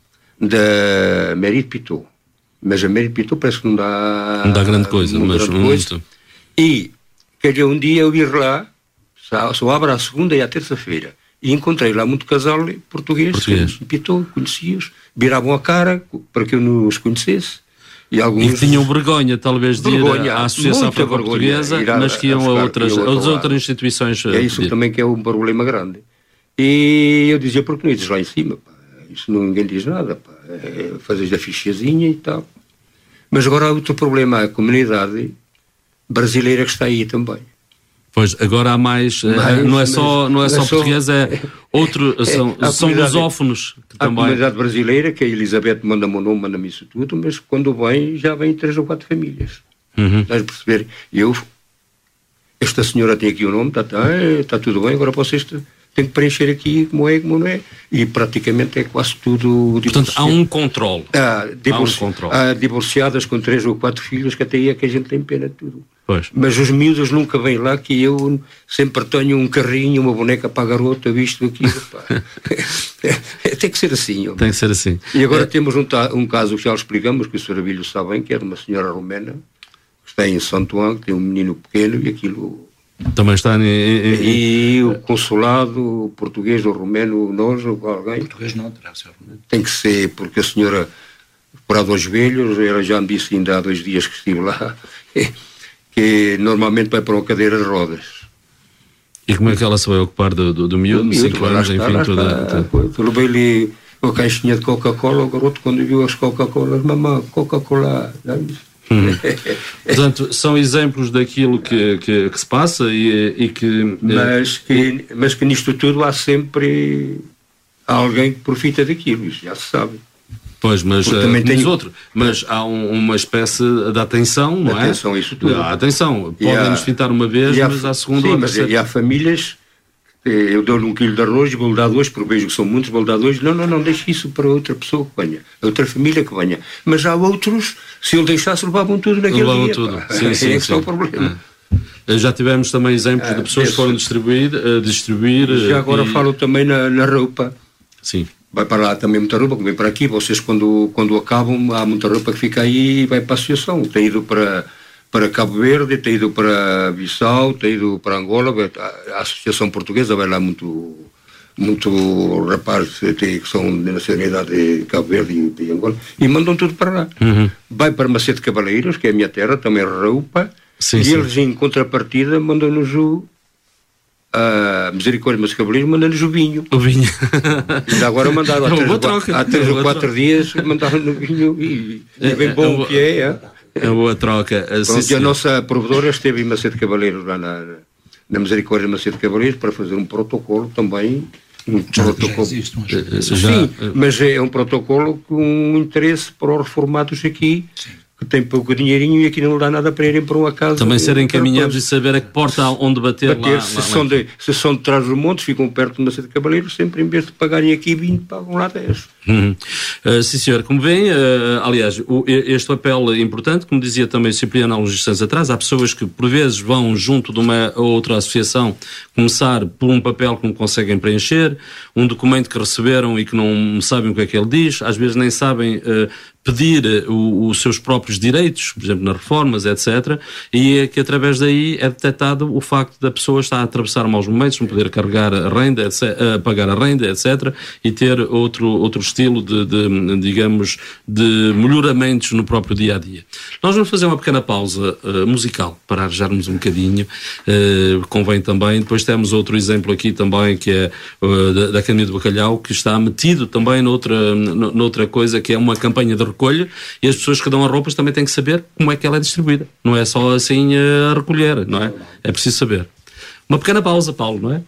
da Mairie de Pitou. Mas a Mairie de Pitou parece que não dá. Não dá grande coisa, não mas grande coisa. E queria um dia eu ir lá, só, só abre a segunda e a terça-feira. E encontrei lá muito casal português, português. Que Pitou, conhecia-os, viravam a cara para que eu não os conhecesse. E, alguns... e que tinham vergonha, talvez, de vergonha, ir à Associação Portuguesa, mas que iam a, a outras, a outras instituições. E é isso pedir. Também que é um problema grande. E eu dizia, por que não dizes lá em cima? Pá? Isso não, ninguém diz nada. Pá. É, fazes a fichazinha e tal. Mas agora há outro problema, a comunidade brasileira que está aí também. Pois, agora há mais, mais não é só, não é só português, é outro, são, é, são lusófonos que a também. A comunidade brasileira, que a Elizabeth manda-me o nome, manda-me isso tudo, mas quando vem, já vem três ou quatro famílias. Uhum. Estás a perceber? Eu, esta senhora tem aqui o nome, está tá, tá tudo bem, agora vocês têm que preencher aqui como é, como não é, e praticamente é quase tudo divorciado. Portanto, há um controle. Há, divorci... há um controle. Há divorciadas com três ou quatro filhos, que até aí é que a gente tem pena de tudo. Pois. Mas os miúdos nunca vêm lá, que eu sempre tenho um carrinho, uma boneca para a garota, visto aquilo. Tem que ser assim. Homem. Tem que ser assim. E agora é. temos um, um caso que já explicamos, que o senhor Abílio sabe bem, que é de uma senhora romena, que está em Santo Ângelo, que tem um menino pequeno, e aquilo... Também está... Em, em... E o consulado, o português ou romeno, nós, ou alguém... Português não, terá que ser romeno. Tem que ser, porque a senhora, por há dois joelhos, ela já me disse ainda há dois dias que estive lá... que normalmente vai para uma cadeira de rodas. E como é que ela se vai ocupar do, do, do miúdo, de cinco anos, enfim, lá toda... Eu levei-lhe uma caixinha de Coca-Cola, o garoto quando viu as Coca-Colas, mamãe, Coca-Cola... Hum. Portanto, são exemplos daquilo que, que, que se passa e, e que... Mas, que... mas que nisto tudo há sempre alguém que profita daquilo, isso já se sabe. Pois, mas, uh, também tem outro, mas há um, uma espécie de atenção, não é? Atenção, isso tudo. Há atenção, podem-nos fitar uma vez, há, mas à segunda sim, ou mas e há famílias, eu dou-lhe um quilo de arroz, vou-lhe dar dois, porque vejo que são muitos, vou-lhe dar dois, não, não, não, deixe isso para outra pessoa que venha, outra família que venha. Mas há outros, se ele deixasse, levavam tudo naquele levavam dia. Tudo. Sim, sim, é sim. que é o problema. É. Já tivemos também exemplos ah, de pessoas que foram distribuir, uh, distribuir... Já agora e... falo também na, na roupa. Sim. Vai para lá também muita roupa, que vem para aqui, vocês quando, quando acabam, há muita roupa que fica aí e vai para a associação. Tem ido para, para Cabo Verde, tem ido para Bissau, tem ido para Angola, a Associação Portuguesa vai lá muito, muito rapazes que são de nacionalidade de Cabo Verde e de Angola, e mandam tudo para lá. Uhum. Vai para Macedo Cavaleiros, que é a minha terra, também roupa, sim, e sim. eles em contrapartida mandam-nos o a Misericórdia Mas Cabeleiros mandando-nos o vinho. O vinho. E agora mandaram há três, ou quatro, há três ou quatro dias, mandaram no vinho e, e bem bom o que é. É, é boa troca. Pronto, sim, e a nossa provedora esteve em Macedo Cavaleiros, lá na, na Misericórdia Macedo Cavalheiros, para fazer um protocolo também. Um já, protocolo. Já existe, mas... Sim, mas é um protocolo com um interesse para os reformados aqui. Sim. Que tem pouco dinheirinho e aqui não dá nada para irem para uma casa. Também serem encaminhados e saber a que porta onde bater, bater lá. Se, lá, são lá. De, se são de trás dos montes, ficam perto de uma sede de Cavaleiros, sempre em vez de pagarem aqui vinte, pagam lá dez. Uhum. Uh, sim, senhor. Como vem, uh, aliás, o, este papel é importante, como dizia também Cipriano há uns instantes atrás, há pessoas que por vezes vão junto de uma ou outra associação começar por um papel que não conseguem preencher, um documento que receberam e que não sabem o que é que ele diz, às vezes nem sabem uh, pedir uh, os seus próprios direitos, por exemplo, nas reformas, etcétera, e é que através daí é detectado o facto da pessoa estar a atravessar maus momentos, não poder carregar a renda, etcétera, pagar a renda, etcétera, e ter outro, outro estilo de, de, digamos, de melhoramentos no próprio dia-a-dia. Nós vamos fazer uma pequena pausa uh, musical para arranjarmos um bocadinho, uh, convém também. Depois temos outro exemplo aqui também, que é uh, da, da Academia do Bacalhau, que está metido também noutra, noutra coisa, que é uma campanha de recolha, e as pessoas que dão as roupas também têm que saber como é que ela é distribuída. Não é só assim a recolher, não é? É preciso saber. Uma pequena pausa, Paulo, não é?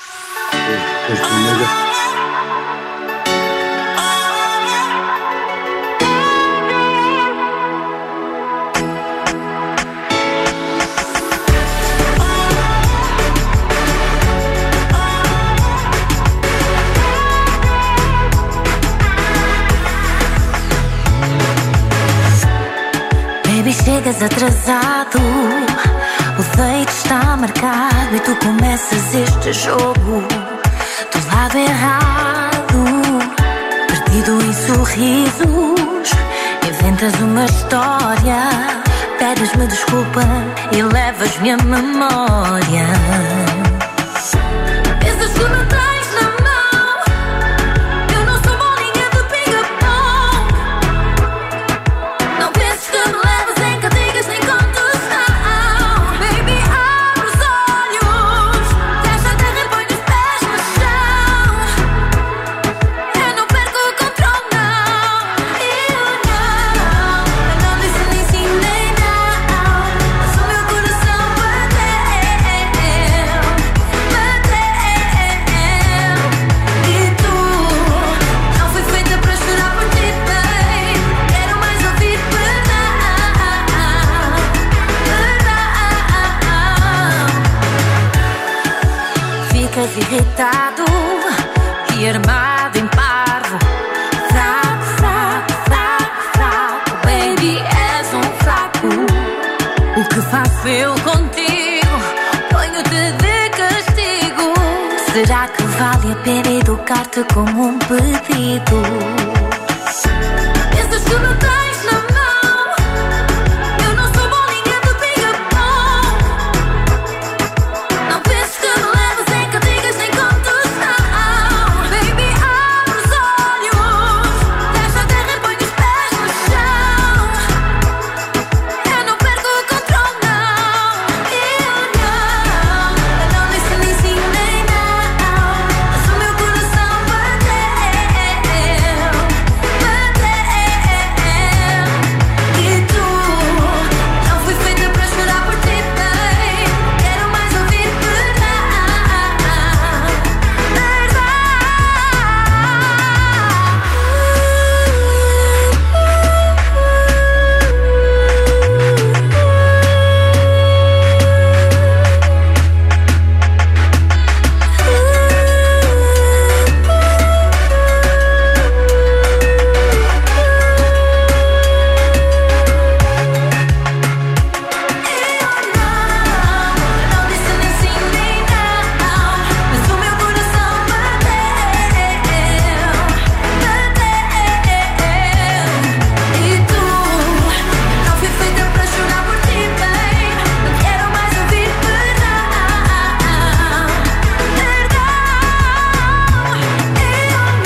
Baby, chegas atrasado, o date está marcado e tu começas este jogo do lado errado, perdido em sorrisos, inventas uma história, pedes-me desculpa e levas-me a memória. Pensas que não tens na mão, eu não sou bolinha de pinga-pong. Não penses que me levas em cantigas nem contos, não. Baby, abre os olhos, desce a terra e põe os pés no chão. Eu não perco o controle, não. Eu não, eu não disse nem sim nem não, mas o meu coração bateu, bateu. E tu não fui feita para chorar por ti, bem. Quero mais ouvir perdão, perdão. Ficas irritado e armado em parvo, fraco, fraco, fraco, fraco. Baby, és um fraco. O que faço eu contigo? Ponho-te de castigo. Será que vale a pena educar-te como um pedido? Pensas que não tens na mão, eu não sou bolinha de pinga-pong. Não penses que me levas em cantigas nem contos, não. Baby, abre os olhos, desce a terra e põe os pés no chão. Eu não perco o controle, não. Eu não, eu não disse nem sim nem não, mas o meu coração bateu, bateu. E tu não fui feita para chorar por ti, bem. Quero mais ouvir perdão, perdão. Não disse nem sim nem não, mas o meu coração bateu, bateu. E tu não fui feita para chorar por ti, bem. Não quero mais ouvir perdão, perdão. Eu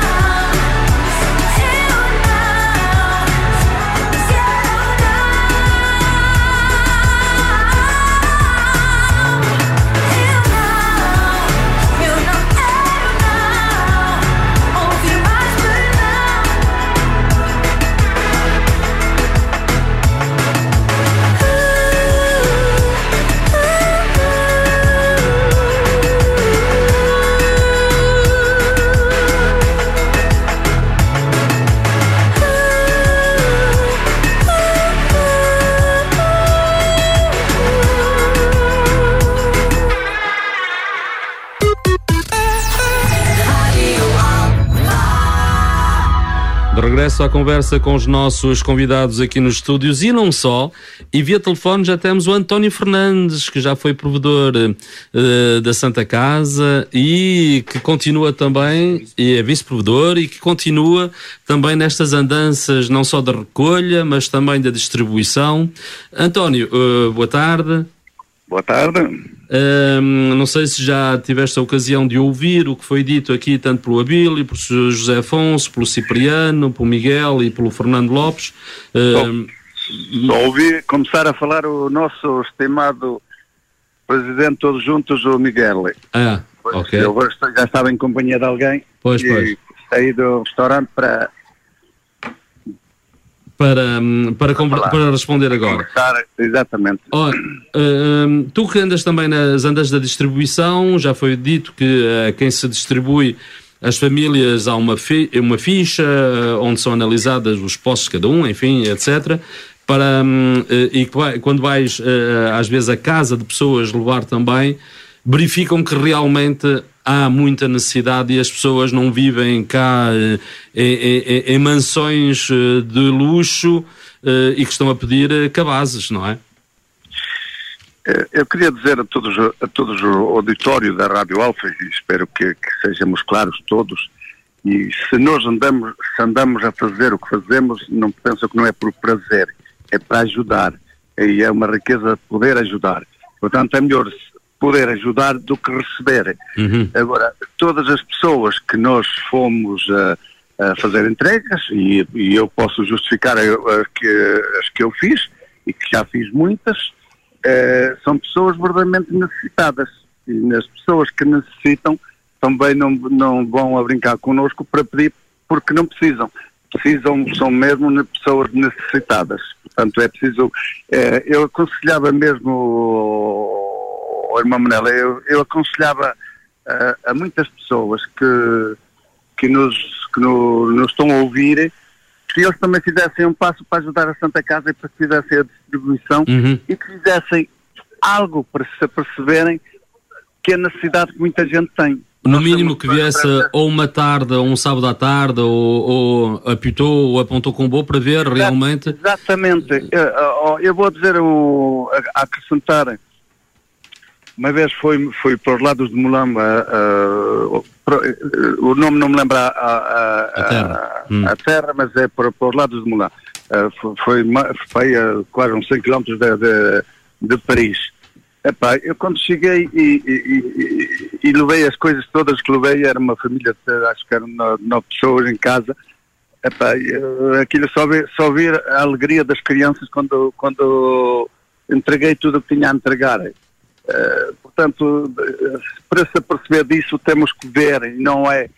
não, eu não, eu não quero não ouvir mais De regresso à conversa com os nossos convidados aqui nos estúdios e não só, e via telefone já temos o António Fernandes, que já foi provedor uh, da Santa Casa e que continua também, e é vice-provedor e que continua também nestas andanças não só da recolha, mas também da distribuição. António, uh, boa tarde. Boa tarde. Um, não sei se já tiveste a ocasião de ouvir o que foi dito aqui, tanto pelo Abílio, pelo José Afonso, pelo Cipriano, pelo Miguel e pelo Fernando Lopes. Um, Só, só ouvi começar a falar o nosso estimado presidente todos juntos, o Miguel. Ah, ok. Eu já estava em companhia de alguém pois, e pois. saí do restaurante para para, para, para, para responder agora. Conversar, exatamente. Oh, uh, tu que andas também nas andas da distribuição, já foi dito que uh, quem se distribui as famílias há uma, fi, uma ficha uh, onde são analisadas os postos de cada um, enfim, etcétera. Para, um, uh, e quando vais uh, às vezes a casa de pessoas levar também, verificam que realmente há muita necessidade e as pessoas não vivem cá eh, em, em mansões de luxo eh, e que estão a pedir cabazes, não é? Eu queria dizer a todos, a todos o auditório da Rádio Alfa, e espero que, que sejamos claros todos, e se nós andamos, se andamos a fazer o que fazemos, não penso que não é por prazer, é para ajudar, e é uma riqueza poder ajudar. Portanto, é melhor poder ajudar do que receber. Uhum. Agora, todas as pessoas que nós fomos a, a fazer entregas, e, e eu posso justificar a, a que, as que eu fiz, e que já fiz muitas, eh, são pessoas verdadeiramente necessitadas. E as pessoas que necessitam também não, não vão a brincar connosco para pedir, porque não precisam. Precisam, são mesmo pessoas necessitadas. Portanto, é preciso... Eh, eu aconselhava mesmo... Oh, irmã Manela, eu, eu aconselhava uh, a muitas pessoas que, que, nos, que no, nos estão a ouvir que eles também fizessem um passo para ajudar a Santa Casa e para que fizessem a distribuição uhum. e que fizessem algo para se aperceberem que é a necessidade que muita gente tem. No mínimo que viesse ou uma tarde, ou um sábado à tarde, ou, ou apitou ou apontou com o bo para ver realmente... Exatamente. Eu, eu vou dizer, o, a, a acrescentar... Uma vez foi, foi para os lados de Mulamba, uh, uh, o nome não me lembra a, a, a, terra. A, hum. a terra, mas é para, para os lados de Mulamba. Uh, foi foi a quase uns cem quilómetros de, de, de Paris. Epá, eu quando cheguei e, e, e, e levei as coisas todas que levei, era uma família, acho que eram nove pessoas em casa. Epá, eu, aquilo só ver, só ver a alegria das crianças quando, quando entreguei tudo o que tinha a entregar. Uh, portanto, para se aperceber disso temos que ver, e não é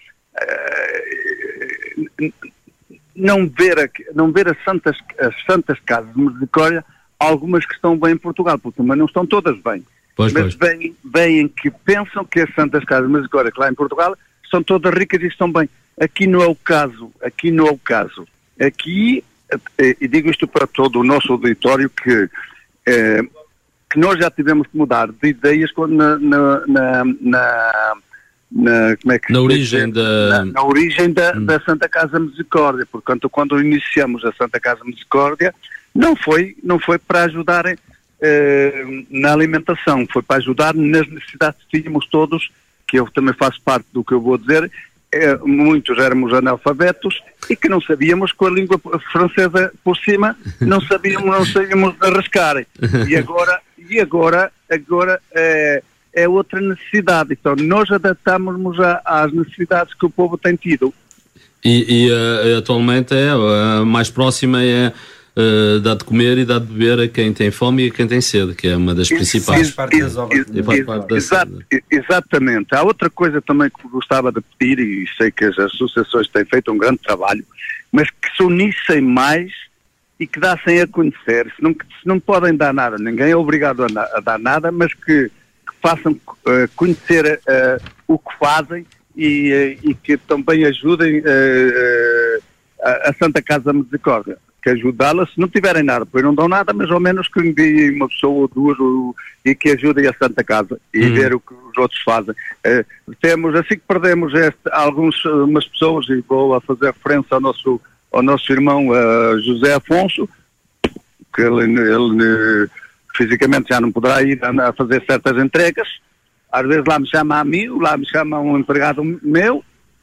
uh, não ver, a, não ver as, santas, as santas casas de misericórdia, algumas que estão bem em Portugal, porque também não estão todas bem, pois, mas bem, bem que pensam que as santas casas de misericórdia que lá em Portugal são todas ricas e estão bem. Aqui não é o caso, aqui não é o caso. Aqui, e digo isto para todo o nosso auditório, que uh, que nós já tivemos que mudar de ideias na, na, na, na, na, como é que na origem, da... na, na origem da, hum. da Santa Casa Misericórdia. Portanto, quando iniciamos a Santa Casa Misericórdia, não foi, não foi para ajudar eh, na alimentação, foi para ajudar nas necessidades que tínhamos todos, que eu também faço parte do que eu vou dizer. Eh, muitos éramos analfabetos e que não sabíamos, com a língua francesa por cima, não sabíamos, não sabíamos arriscar. E agora, e agora, agora é, é outra necessidade. Então nós adaptamos-nos às necessidades que o povo tem tido. E, e uh, atualmente é, a mais próxima é uh, dar de comer e dar de beber a quem tem fome e a quem tem sede, que é uma das principais. Ex- ex- ex- ex- exatamente. Há outra coisa também que gostava de pedir, e sei que as associações têm feito um grande trabalho, mas que se unissem mais e que dassem a conhecer. Se não, se não podem dar nada, ninguém é obrigado a, a dar nada, mas que, que façam uh, conhecer uh, o que fazem e, uh, e que também ajudem uh, uh, a, a Santa Casa Misericórdia. Que ajudá-la, se não tiverem nada, pois não dão nada, mas ao menos que enviem uma pessoa ou duas ou, e que ajudem a Santa Casa e uhum. ver o que os outros fazem. Uh, temos, assim que perdemos este, algumas umas pessoas, e vou a fazer referência ao nosso, ao nosso irmão uh, José Afonso, que ele, ele fisicamente já não poderá ir a, a fazer certas entregas. Às vezes lá me chama a mim, lá me chama um empregado meu,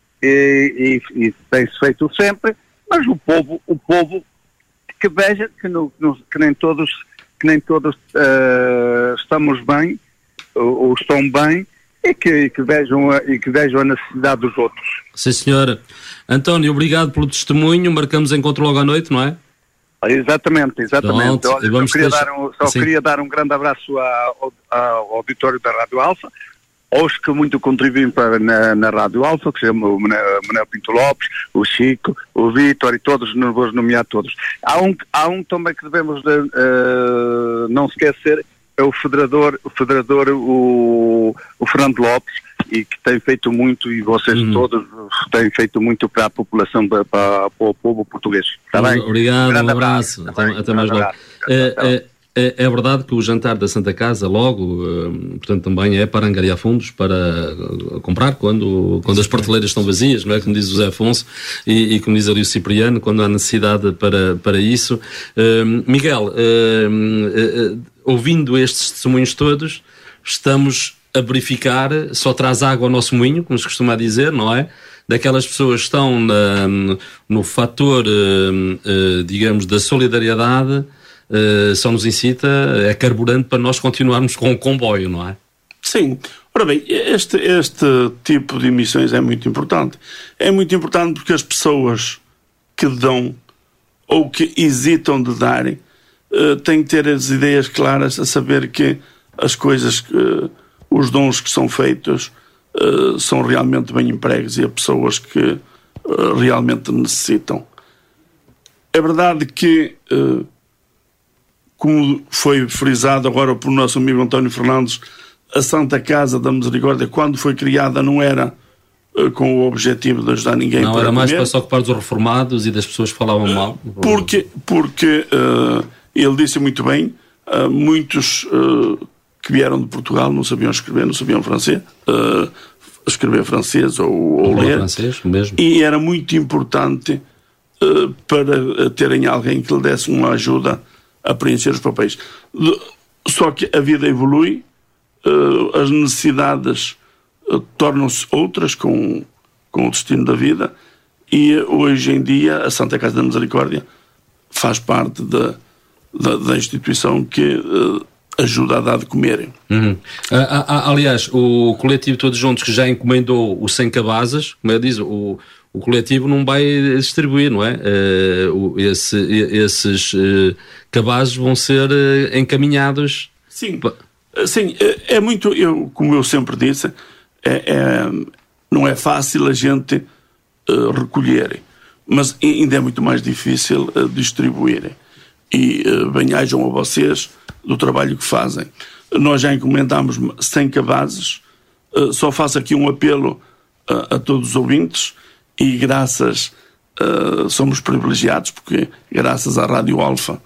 e, e, e tem-se feito sempre, mas o povo, o povo que veja que, no, no, que nem todos, que nem todos uh, estamos bem, ou, ou estão bem, e que, que, vejam a, e que vejam a necessidade dos outros. Sim, senhora. António, obrigado pelo testemunho. Marcamos encontro logo à noite, não é? Exatamente, exatamente. Pronto, Olha, só, queria, deixar... dar um, só queria dar um grande abraço ao, ao auditório da Rádio Alfa, aos que muito contribuem para, na, na Rádio Alfa, que são o Manuel Manuel Pinto Lopes, o Chico, o Vítor e todos, não vou nomear todos. Há um, há um também que devemos de, uh, não esquecer, é o federador, o, federador o, o Fernando Lopes, e que tem feito muito, e vocês hum. todos têm feito muito para a população, para, para, para o povo português. Está bem? Obrigado, um um abraço. abraço. Até, até mais logo. É, é, é, é verdade que o jantar da Santa Casa, logo, portanto, também é para angariar fundos, para comprar quando, quando as prateleiras estão vazias, não é? Como diz o José Afonso e, e como diz ali o Cipriano, quando há necessidade para, para isso. Uh, Miguel, uh, uh, ouvindo estes testemunhos todos, estamos a verificar, só traz água ao nosso moinho, como se costuma dizer, não é? Daquelas pessoas que estão na, no fator, uh, uh, digamos, da solidariedade, uh, só nos incita, é carburante para nós continuarmos com o comboio, não é? Sim. Ora bem, este, este tipo de emissões é muito importante. É muito importante porque as pessoas que dão ou que hesitam de darem uh, têm que ter as ideias claras, a saber que as coisas que uh, os dons que são feitos uh, são realmente bem empregos e a pessoas que uh, realmente necessitam. É verdade que, uh, como foi frisado agora por nosso amigo António Fernandes, a Santa Casa da Misericórdia, quando foi criada, não era uh, com o objetivo de ajudar ninguém. Não, para era mais comer. para se ocupar dos reformados e das pessoas que falavam mal. Porque, porque uh, ele disse muito bem, uh, muitos... Uh, que vieram de Portugal, não sabiam escrever, não sabiam francês, uh, escrever francês ou, ou ler. Francês, mesmo. E era muito importante uh, para terem alguém que lhe desse uma ajuda a preencher os papéis. Só que a vida evolui, uh, as necessidades uh, tornam-se outras com, com o destino da vida, e hoje em dia a Santa Casa da Misericórdia faz parte da, da, da instituição que... Uh, ajuda a dar de comer. Uhum. Ah, ah, aliás, o coletivo Todos Juntos, que já encomendou os cem cabazes, como eu disse, o, o coletivo não vai distribuir, não é? Uh, esse, esses uh, cabazes vão ser uh, encaminhados. Sim, sim, é, é muito, eu, como eu sempre disse, é, é, não é fácil a gente uh, recolher, mas ainda é muito mais difícil uh, distribuir. E uh, bem-ajam a vocês do trabalho que fazem. Nós já encomendamos cem cabazes, uh, só faço aqui um apelo uh, a todos os ouvintes, e graças, uh, somos privilegiados, porque graças à Rádio Alfa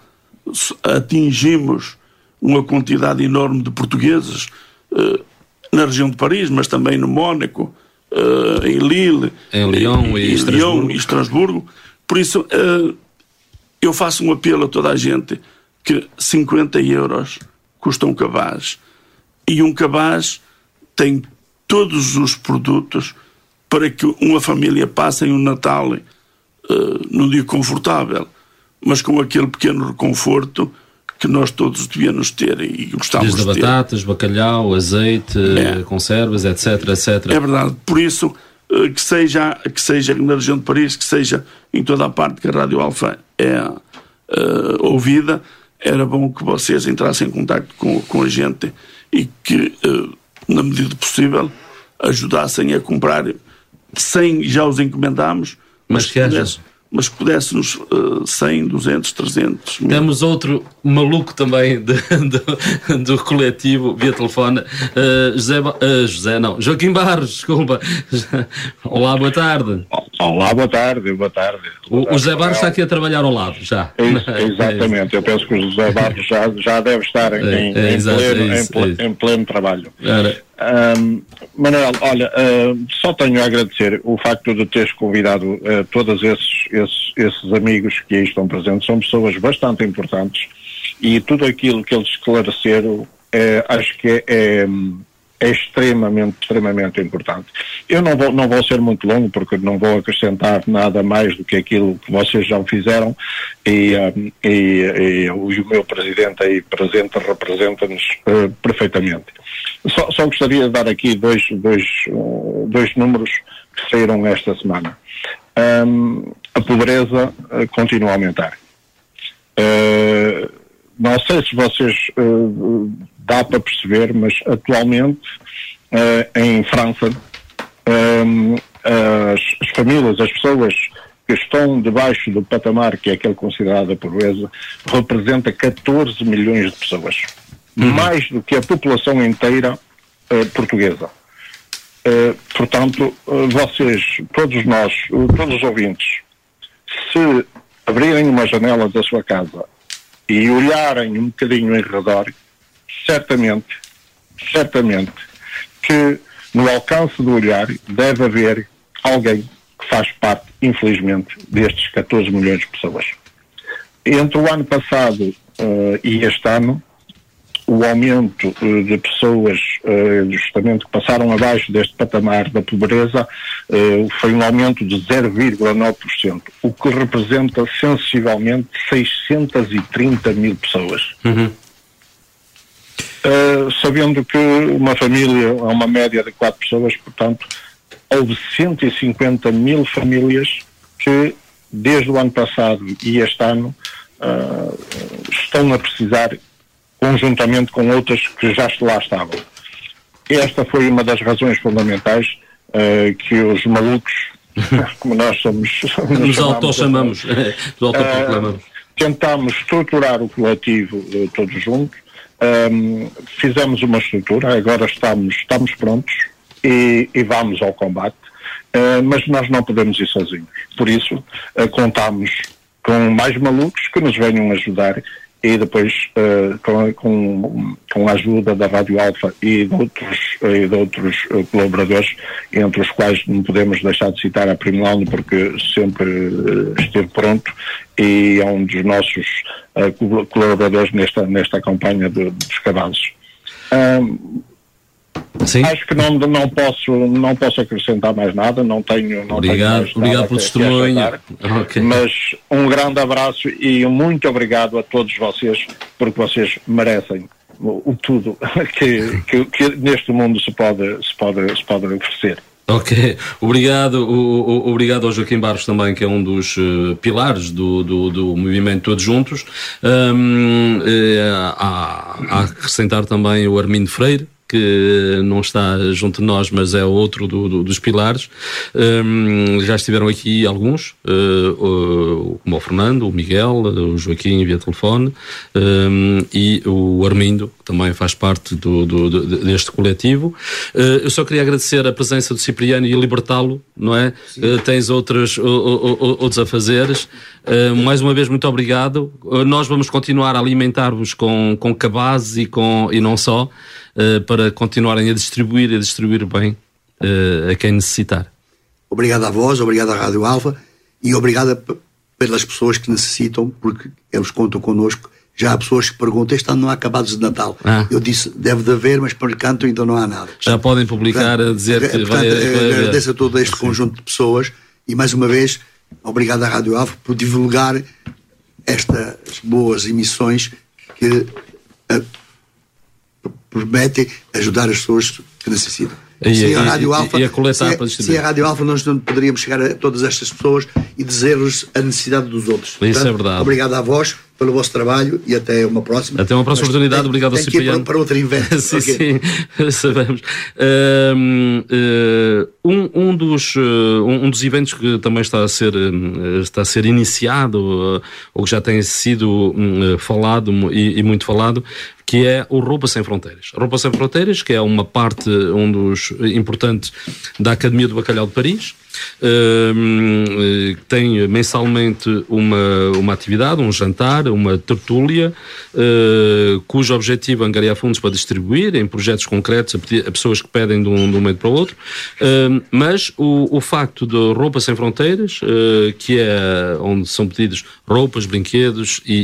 atingimos uma quantidade enorme de portugueses uh, na região de Paris, mas também no Mónaco, uh, em Lille, em Lyon e, e, Lyon e Estrasburgo. Por isso, uh, eu faço um apelo a toda a gente que cinquenta euros custa um cabaz, e um cabaz tem todos os produtos para que uma família passe um Natal, uh, não digo confortável, mas com aquele pequeno reconforto que nós todos devíamos ter e gostávamos de ter. Desde batatas, bacalhau, azeite, é. conservas, etc, etcétera. É verdade, por isso uh, que, seja, que seja na região de Paris, que seja em toda a parte que a Rádio Alfa é uh, ouvida, era bom que vocês entrassem em contato com, com a gente e que, uh, na medida possível, ajudassem a comprar cem, já os encomendámos, mas, mas que pudesse, mas que pudéssemos uh, cem, duzentos, trezentos mil. Temos outro maluco também de, de, do coletivo via telefone, uh, José, uh, José não, Joaquim Barros, desculpa. Olá, boa tarde. Olá, boa tarde, boa tarde. O, o José Barros está aqui a trabalhar ao lado, já. É, exatamente, eu penso que o José Barros já, já deve estar em, é, é, em, exato, pleno, é isso, em, é em pleno trabalho. Um, Manuel, olha, uh, só tenho a agradecer o facto de teres convidado uh, todos esses, esses, esses amigos que aí estão presentes. São pessoas bastante importantes e tudo aquilo que eles esclareceram, é, acho que é, é é extremamente, extremamente importante. Eu não vou, não vou ser muito longo, porque não vou acrescentar nada mais do que aquilo que vocês já fizeram, e, um, e, e o meu presidente aí presente representa-nos uh, perfeitamente. Só, só gostaria de dar aqui dois, dois, uh, dois números que saíram esta semana. Um, a pobreza uh, continua a aumentar. Uh, não sei se vocês uh, dá para perceber, mas atualmente uh, em França, um, as, as famílias, as pessoas que estão debaixo do patamar, que é aquele considerado a pobreza, representa catorze milhões de pessoas. Uhum. Mais do que a população inteira uh, portuguesa. Uh, portanto, uh, vocês, todos nós, uh, todos os ouvintes, se abrirem uma janela da sua casa e olharem um bocadinho em redor, certamente, certamente, que no alcance do olhar deve haver alguém que faz parte, infelizmente, destes catorze milhões de pessoas. Entre o ano passado uh, e este ano, o aumento uh, de pessoas uh, justamente que passaram abaixo deste patamar da pobreza uh, foi um aumento de zero vírgula nove por cento, o que representa sensivelmente seiscentas e trinta mil pessoas. Uhum. Uh, sabendo que uma família é uma média de quatro pessoas, portanto, houve cento e cinquenta mil famílias que, desde o ano passado e este ano, uh, estão a precisar, conjuntamente com outras que já lá estavam. Esta foi uma das razões fundamentais uh, que os malucos, como nós somos... Nos autochamamos, nos autoproclamamos. Uh, tentámos estruturar o coletivo uh, todos juntos, um, fizemos uma estrutura, agora estamos, estamos prontos e, e vamos ao combate, uh, mas nós não podemos ir sozinhos. Por isso, uh, contamos com mais malucos que nos venham ajudar e depois uh, com, com, com a ajuda da Rádio Alfa e de outros, e de outros uh, colaboradores, entre os quais não podemos deixar de citar a Primlano, porque sempre uh, esteve pronto e é um dos nossos uh, colaboradores nesta, nesta campanha de, dos cavalos. Um, Sim. Acho que não, não, posso, não posso acrescentar mais nada, não tenho. Não obrigado, tenho obrigado pelo testemunho. Okay. Mas um grande abraço e muito obrigado a todos vocês, porque vocês merecem o, o tudo que, que, que neste mundo se pode, se pode, se pode oferecer. Ok, obrigado, o, o, obrigado ao Joaquim Barros também, que é um dos uh, pilares do, do, do movimento Todos Juntos. Um, é, há, há a acrescentar também o Armindo Freire, que não está junto de nós, mas é outro do, do, dos pilares. Um, já estiveram aqui alguns, uh, uh, como o Fernando, o Miguel, o Joaquim via telefone, um, e o Armindo, que também faz parte do, do, do, deste coletivo. Uh, eu só queria agradecer a presença do Cipriano e libertá-lo, não é? Uh, tens outros, uh, uh, uh, outros a fazeres. Uh, mais uma vez, muito obrigado. Uh, nós vamos continuar a alimentar-vos com, com cabazes e, com, e não só, Uh, para continuarem a distribuir e a distribuir bem uh, a quem necessitar. Obrigado a vós, obrigado à Rádio Alfa e obrigado a, pelas pessoas que necessitam, porque eles contam connosco. Já há pessoas que perguntam, este ano não há acabados de Natal. Ah. Eu disse, deve de haver, mas por enquanto ainda não há nada. Já podem publicar portanto, a dizer que portanto, vai, vai agradeço a todo este Sim. conjunto de pessoas e mais uma vez, obrigado à Rádio Alfa por divulgar estas boas emissões que uh, prometem ajudar as pessoas que necessitam. E, sem e, a Rádio Alfa, e a coletar sem, para distribuir. sem a Rádio Alfa nós não poderíamos chegar a todas estas pessoas e dizer-lhes a necessidade dos outros. Isso Portanto, é verdade. Obrigado a vós pelo vosso trabalho e até uma próxima. Até uma próxima Mas oportunidade. Tem, obrigado tem ao Cipriano. Para, para outro evento. sim, okay. sim, sabemos. Um, um, um, dos, um dos eventos que também está a ser, está a ser iniciado, ou que já tem sido falado e, e muito falado, que é o Roupa Sem Fronteiras. Roupa Sem Fronteiras, que é uma parte, um dos importantes da Academia do Bacalhau de Paris, um, tem mensalmente uma, uma atividade, um jantar, uma tertúlia, uh, cujo objetivo é angariar fundos para distribuir em projetos concretos a, pedir, a pessoas que pedem de um, de um momento para o outro. Uh, mas o, o facto de Roupa Sem Fronteiras, uh, que é onde são pedidos roupas, brinquedos e,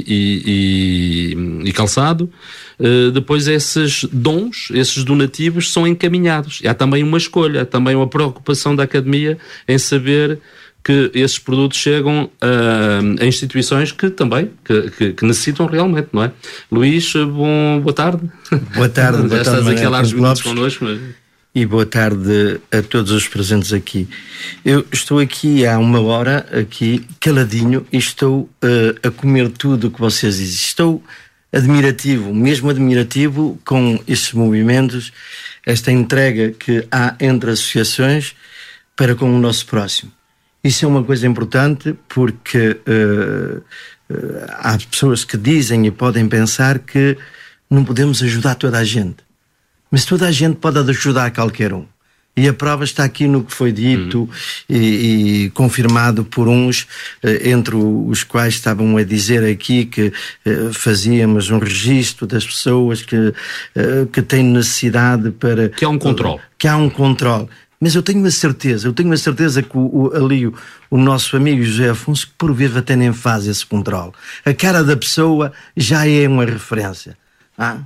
e, e, e calçado, Uh, depois esses dons, esses donativos são encaminhados. E há também uma escolha, há também uma preocupação da Academia em saber que esses produtos chegam uh, a instituições que também que, que, que necessitam realmente, não é? Luís, bom, boa tarde. Boa tarde. Já boa estás tarde, aqui há largos minutos connosco. Mas... E boa tarde a todos os presentes aqui. Eu estou aqui há uma hora, aqui caladinho, e estou uh, a comer tudo o que vocês dizem. Estou admirativo, mesmo admirativo com estes movimentos, esta entrega que há entre associações para com o nosso próximo. Isso é uma coisa importante porque uh, uh, há pessoas que dizem e podem pensar que não podemos ajudar toda a gente. Mas toda a gente pode ajudar qualquer um. E a prova está aqui no que foi dito uhum. e, e confirmado por uns, entre os quais estavam a dizer aqui que uh, fazíamos um registro das pessoas que, uh, que têm necessidade para... Que há um controle. Uh, que há um controle. Mas eu tenho a certeza, eu tenho a certeza que o, o, ali o, o nosso amigo José Afonso, que por vezes até nem faz esse controle. A cara da pessoa já é uma referência. Ah?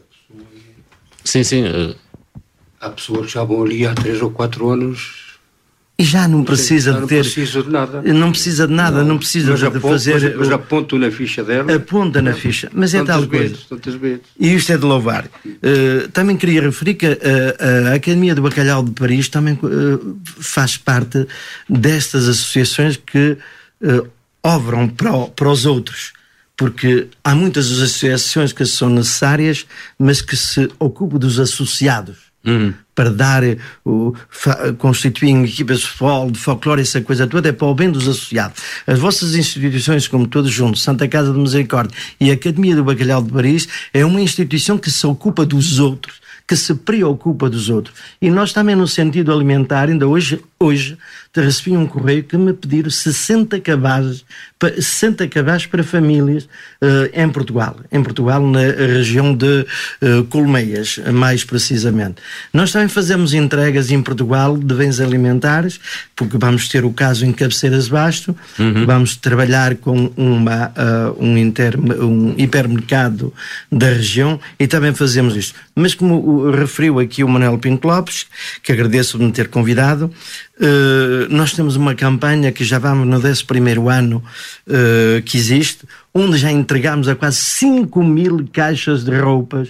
Sim, sim. Uh... Há pessoas que já vão ali há três ou quatro anos e já não precisa já de não ter. Precisa de nada. Não precisa de nada, não, não precisa de aponto, fazer. Mas aponto na ficha dela. Aponta na ficha, mas é tal coisa. Vezes, tantas vezes. E isto é de louvar. Uh, também queria referir que uh, a Academia do Bacalhau de Paris também uh, faz parte destas associações que uh, obram para, o, para os outros. Porque há muitas associações que são necessárias, mas que se ocupam dos associados. Uhum. Para dar, o, constituem equipas de futebol, de folclore, essa coisa toda, é para o bem dos associados. As vossas instituições, como todos juntos, Santa Casa de Misericórdia e a Academia do Bacalhau de Paris, é uma instituição que se ocupa dos outros, que se preocupa dos outros. E nós também, no sentido alimentar, ainda hoje, hoje recebi um correio que me pediram sessenta cabazes, sessenta cabazes para famílias uh, em Portugal, em Portugal, na região de uh, Colmeias, mais precisamente. Nós também fazemos entregas em Portugal de bens alimentares, porque vamos ter o caso em Cabeceiras de Basto, uhum. vamos trabalhar com uma, uh, um, inter, um hipermercado da região e também fazemos isto. Mas como referiu aqui o Manuel Pinto Lopes, que agradeço de me ter convidado, Uh, nós temos uma campanha que já vamos no décimo primeiro ano uh, que existe, onde já entregamos a quase cinco mil caixas de roupas,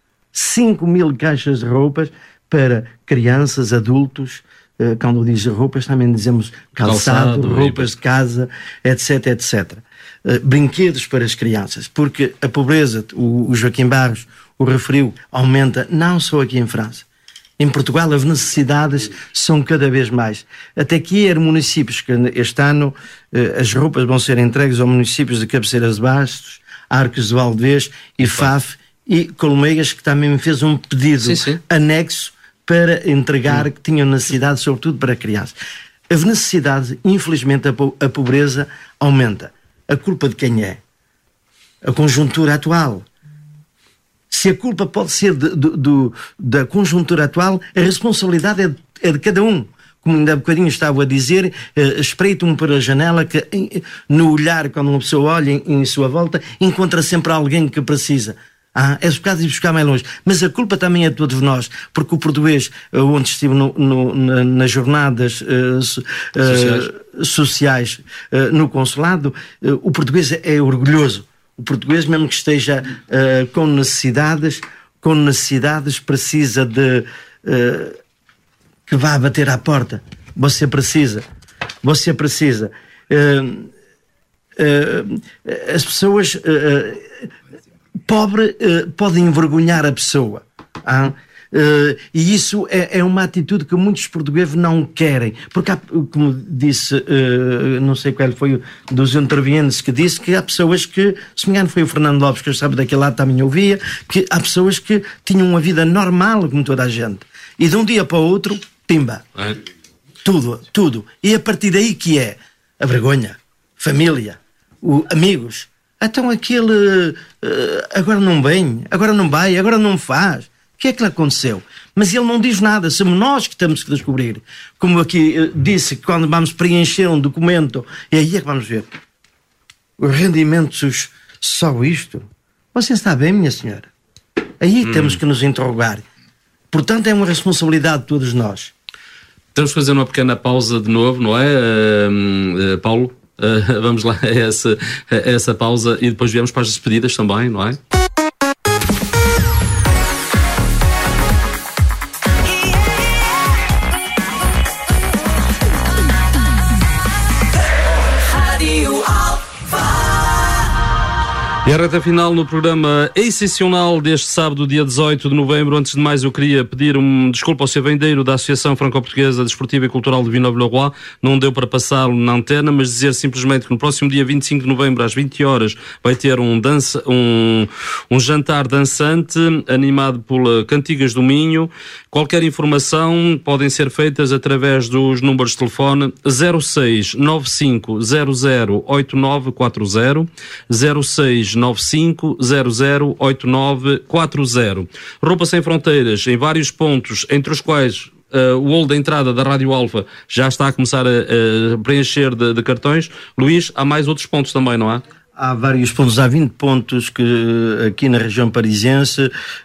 cinco mil caixas de roupas para crianças, adultos, uh, quando diz roupas também dizemos calçado, calçado roupas de casa, etc, etcétera. Uh, brinquedos para as crianças, porque a pobreza, o, o Joaquim Barros o referiu, aumenta não só aqui em França. Em Portugal as necessidades são cada vez mais. Até que há municípios que este ano eh, as roupas vão ser entregues aos municípios de Cabeceiras de Bastos, Arcos de Valdevez e Faf e Colmeias, que também me fez um pedido sim, sim. anexo para entregar, hum. que tinham necessidade, sobretudo para crianças. A necessidade, infelizmente, a, po- a pobreza aumenta. A culpa de quem é? A conjuntura atual. Se a culpa pode ser de, de, de, da conjuntura atual, a responsabilidade é de, é de cada um. Como ainda há bocadinho estava a dizer, uh, espreito-me para a janela que em, no olhar, quando uma pessoa olha em, em sua volta, encontra sempre alguém que precisa. Ah, é buscar e buscar mais longe. Mas a culpa também é de todos nós, porque o português, uh, onde estive no, no, na, nas jornadas uh, sociais, uh, sociais uh, no consulado, uh, o português é orgulhoso. O português, mesmo que esteja uh, com necessidades, com necessidades, precisa de uh, que vá bater à porta. Você precisa. Você precisa. Uh, uh, as pessoas uh, pobre uh, podem envergonhar a pessoa. Ah? Uh, e isso é, é uma atitude que muitos portugueses não querem, porque há, como disse, uh, não sei qual foi dos intervenientes que disse que há pessoas que, se me engano foi o Fernando Lopes, que eu estava daquele lado também ouvia, que há pessoas que tinham uma vida normal como toda a gente, e de um dia para o outro, pimba, é. tudo, tudo, e a partir daí que é a vergonha, família, o, amigos, então aquele uh, agora não vem, agora não vai, agora não faz. O que é que lhe aconteceu? Mas ele não diz nada, somos nós que temos que descobrir. Como aqui uh, disse, que quando vamos preencher um documento, e aí é que vamos ver. Os rendimentos, só isto? Você está bem, minha senhora? Aí hum. temos que nos interrogar. Portanto, é uma responsabilidade de todos nós. Temos que fazer uma pequena pausa de novo, não é, uh, uh, Paulo? Uh, vamos lá a essa, a essa pausa e depois viemos para as despedidas também, não é? E a reta final no programa excepcional deste sábado, dia dezoito de novembro. Antes de mais, eu queria pedir um desculpa ao seu vendeiro da Associação Franco-Portuguesa Desportiva e Cultural de Villeneuve-le-Roi. Não deu para passá-lo na antena, mas dizer simplesmente que no próximo dia vinte e cinco de novembro, às vinte horas, vai ter um, dança, um, um jantar dançante animado por Cantigas do Minho. Qualquer informação podem ser feitas através dos números de telefone zero seis nove cinco zero zero oito nove quatro zero, zero seis nove cinco zero zero oito nove quatro zero. Roupa Sem Fronteiras em vários pontos, entre os quais Uh, o hall da entrada da Rádio Alfa já está a começar a, a preencher de, de cartões. Luís, há mais outros pontos também, não há? Há vários pontos, há vinte pontos que aqui na região parisiense,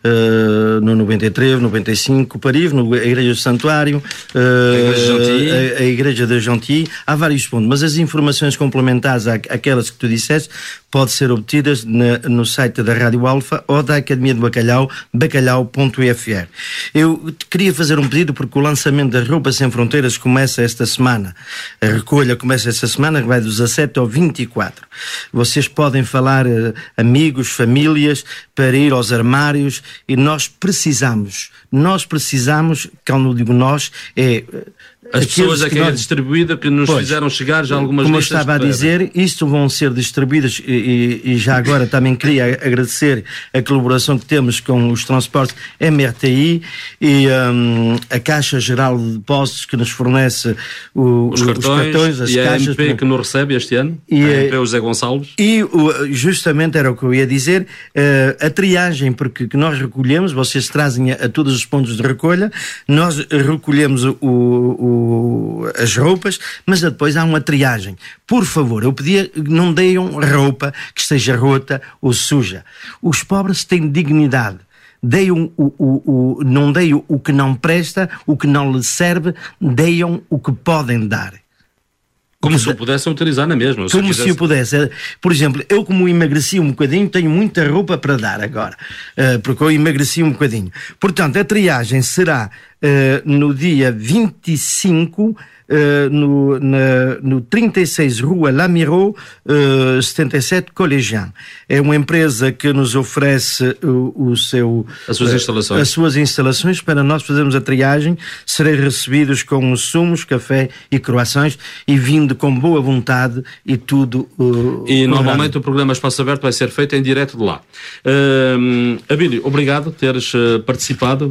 uh, no noventa e três, noventa e cinco, Paris, no, a Igreja do Santuário, uh, a, Igreja a, a Igreja da Gentilly, há vários pontos, mas as informações complementares à, àquelas que tu disseste podem ser obtidas na, no site da Rádio Alfa ou da Academia do Bacalhau, bacalhau ponto f r. Eu queria fazer um pedido porque o lançamento da Roupa Sem Fronteiras começa esta semana. A recolha começa esta semana, vai do dezassete ao vinte e quatro. Vocês podem falar uh, amigos, famílias, para ir aos armários, e nós precisamos, nós precisamos, quando digo nós, é... As pessoas a quem é distribuída, que nos pois, fizeram chegar já algumas como listas. Como estava a dizer, isto vão ser distribuídas, e, e já agora também queria agradecer a colaboração que temos com os transportes M R T I e um, a Caixa Geral de Depósitos, que nos fornece o, os, cartões, os cartões, as e caixas. a M P que nos recebe este ano, e, a M P José Gonçalves. E justamente era o que eu ia dizer, a triagem, porque que nós recolhemos, vocês trazem a, a todos os pontos de recolha, nós recolhemos o, o as roupas, mas depois há uma triagem. Por favor, eu pedia que não deem roupa que esteja rota ou suja. Os pobres têm dignidade. Deem o, o, o, não deem o que não presta, o que não lhes serve, deem o que podem dar. Como se o pudessem utilizar na mesma. Como se, quisesse... se eu pudesse. Por exemplo, eu como emagreci um bocadinho, tenho muita roupa para dar agora, uh, porque eu emagreci um bocadinho. Portanto, a triagem será uh, no dia vinte e cinco, uh, no, na, no trinta e seis Rua Lamiraud, uh, setenta e sete, Colégien. É uma empresa que nos oferece o, o seu... As suas instalações. Uh, as suas instalações para nós fazermos a triagem, serem recebidos com sumos, café e croissants, e vindo com boa vontade e tudo. Uh, e normalmente o programa Espaço Aberto vai ser feito em direto de lá. Uh, Abílio, obrigado por teres uh, participado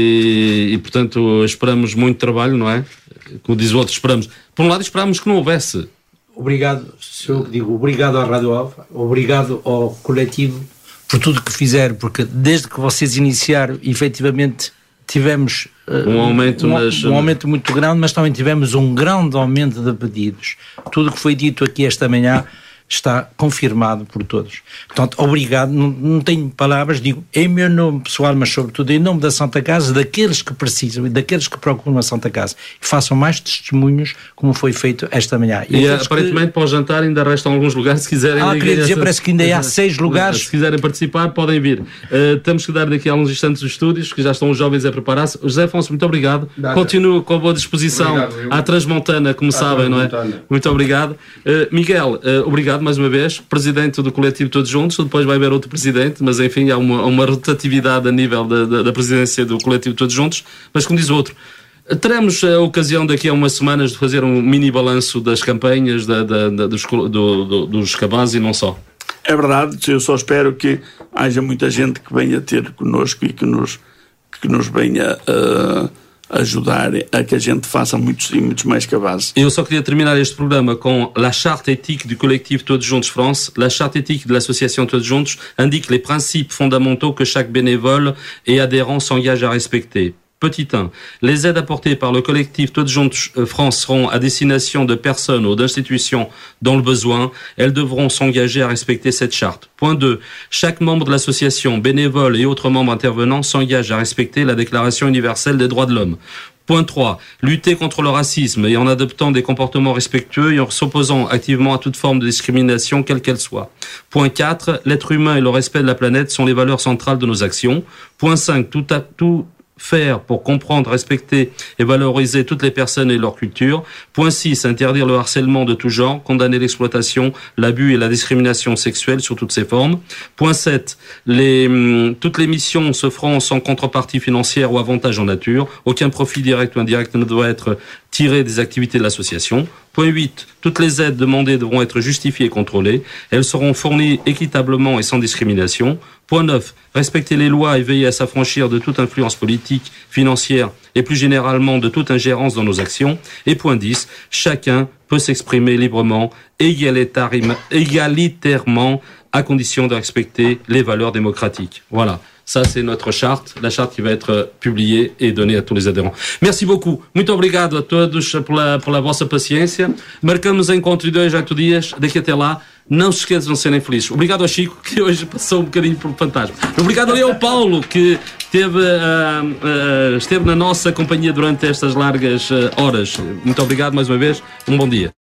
e, e, portanto, esperamos muito trabalho, não é? Como diz o outro, esperamos. Por um lado, esperamos que não houvesse. Obrigado, se eu digo, obrigado à Rádio Alfa, obrigado ao coletivo por tudo que fizeram, porque desde que vocês iniciaram, efetivamente, tivemos uh, um, aumento, um, nas... um aumento muito grande, mas também tivemos um grande aumento de pedidos. Tudo o que foi dito aqui esta manhã está confirmado por todos. Portanto, obrigado, não, não tenho palavras, digo em meu nome pessoal, mas sobretudo em nome da Santa Casa, daqueles que precisam e daqueles que procuram a Santa Casa. E façam mais testemunhos como foi feito esta manhã. E, e aparentemente que... para o jantar ainda restam alguns lugares, se quiserem... Ah, queria dizer, essa... parece que ainda há seis lugares. Se quiserem participar, podem vir. Uh, temos que dar daqui a uns instantes os estúdios, que já estão os jovens a preparar-se. José Afonso, muito obrigado. Dá, continuo com a boa disposição obrigado, à Transmontana, como à sabem, não é? Muito obrigado. Uh, Miguel, uh, obrigado mais uma vez, presidente do coletivo Todos Juntos. Depois vai haver outro presidente, mas enfim, há uma, uma rotatividade a nível da, da, da presidência do coletivo Todos Juntos. Mas como diz o outro, teremos a ocasião daqui a umas semanas de fazer um mini balanço das campanhas da, da, da, dos, do, do, dos cabazes e não só. É verdade, eu só espero que haja muita gente que venha ter connosco e que nos, que nos venha uh, ajudar a que a gente faça muitos e muitos mais cabazes. Eu só queria terminar este programa com la charte éthique du collectif Todos Juntos France. La charte éthique de l'association Todos Juntos indique les principes fondamentaux que chaque bénévole et adhérent s'engage à respecter. Petit un, les aides apportées par le collectif Todos Juntos France seront à destination de personnes ou d'institutions dans le besoin. Elles devront s'engager à respecter cette charte. Point deux, chaque membre de l'association, bénévole et autres membres intervenants s'engage à respecter la Déclaration universelle des droits de l'homme. Point trois, lutter contre le racisme et en adoptant des comportements respectueux et en s'opposant activement à toute forme de discrimination, quelle qu'elle soit. Point quatre, l'être humain et le respect de la planète sont les valeurs centrales de nos actions. Point cinq, tout, à, tout faire pour comprendre, respecter et valoriser toutes les personnes et leur culture. Point six, interdire le harcèlement de tout genre, condamner l'exploitation, l'abus et la discrimination sexuelle sous toutes ses formes. Point sept, les, hum, toutes les missions se feront sans contrepartie financière ou avantage en nature. Aucun profit direct ou indirect ne doit être tiré des activités de l'association. Point huit, toutes les aides demandées devront être justifiées et contrôlées. Elles seront fournies équitablement et sans discrimination. Point neuf, respecter les lois et veiller à s'affranchir de toute influence politique, financière et plus généralement de toute ingérence dans nos actions. Et point dix, chacun peut s'exprimer librement, égalitairement, à condition de respecter les valeurs démocratiques. Voilà. Ça, c'est notre charte, la charte qui vai être publiée et donnée a todos os adherentes. Merci beaucoup. Muito obrigado a todos pela, pela vossa paciência. Marcamos encontro de dois a oito dias. Daqui até lá, não se esqueçam de serem felizes. Obrigado ao Chico, que hoje passou um bocadinho por fantasma. Obrigado ali ao Paulo, que esteve, uh, uh, esteve na nossa companhia durante estas largas uh, horas. Muito obrigado mais uma vez. Um bom dia.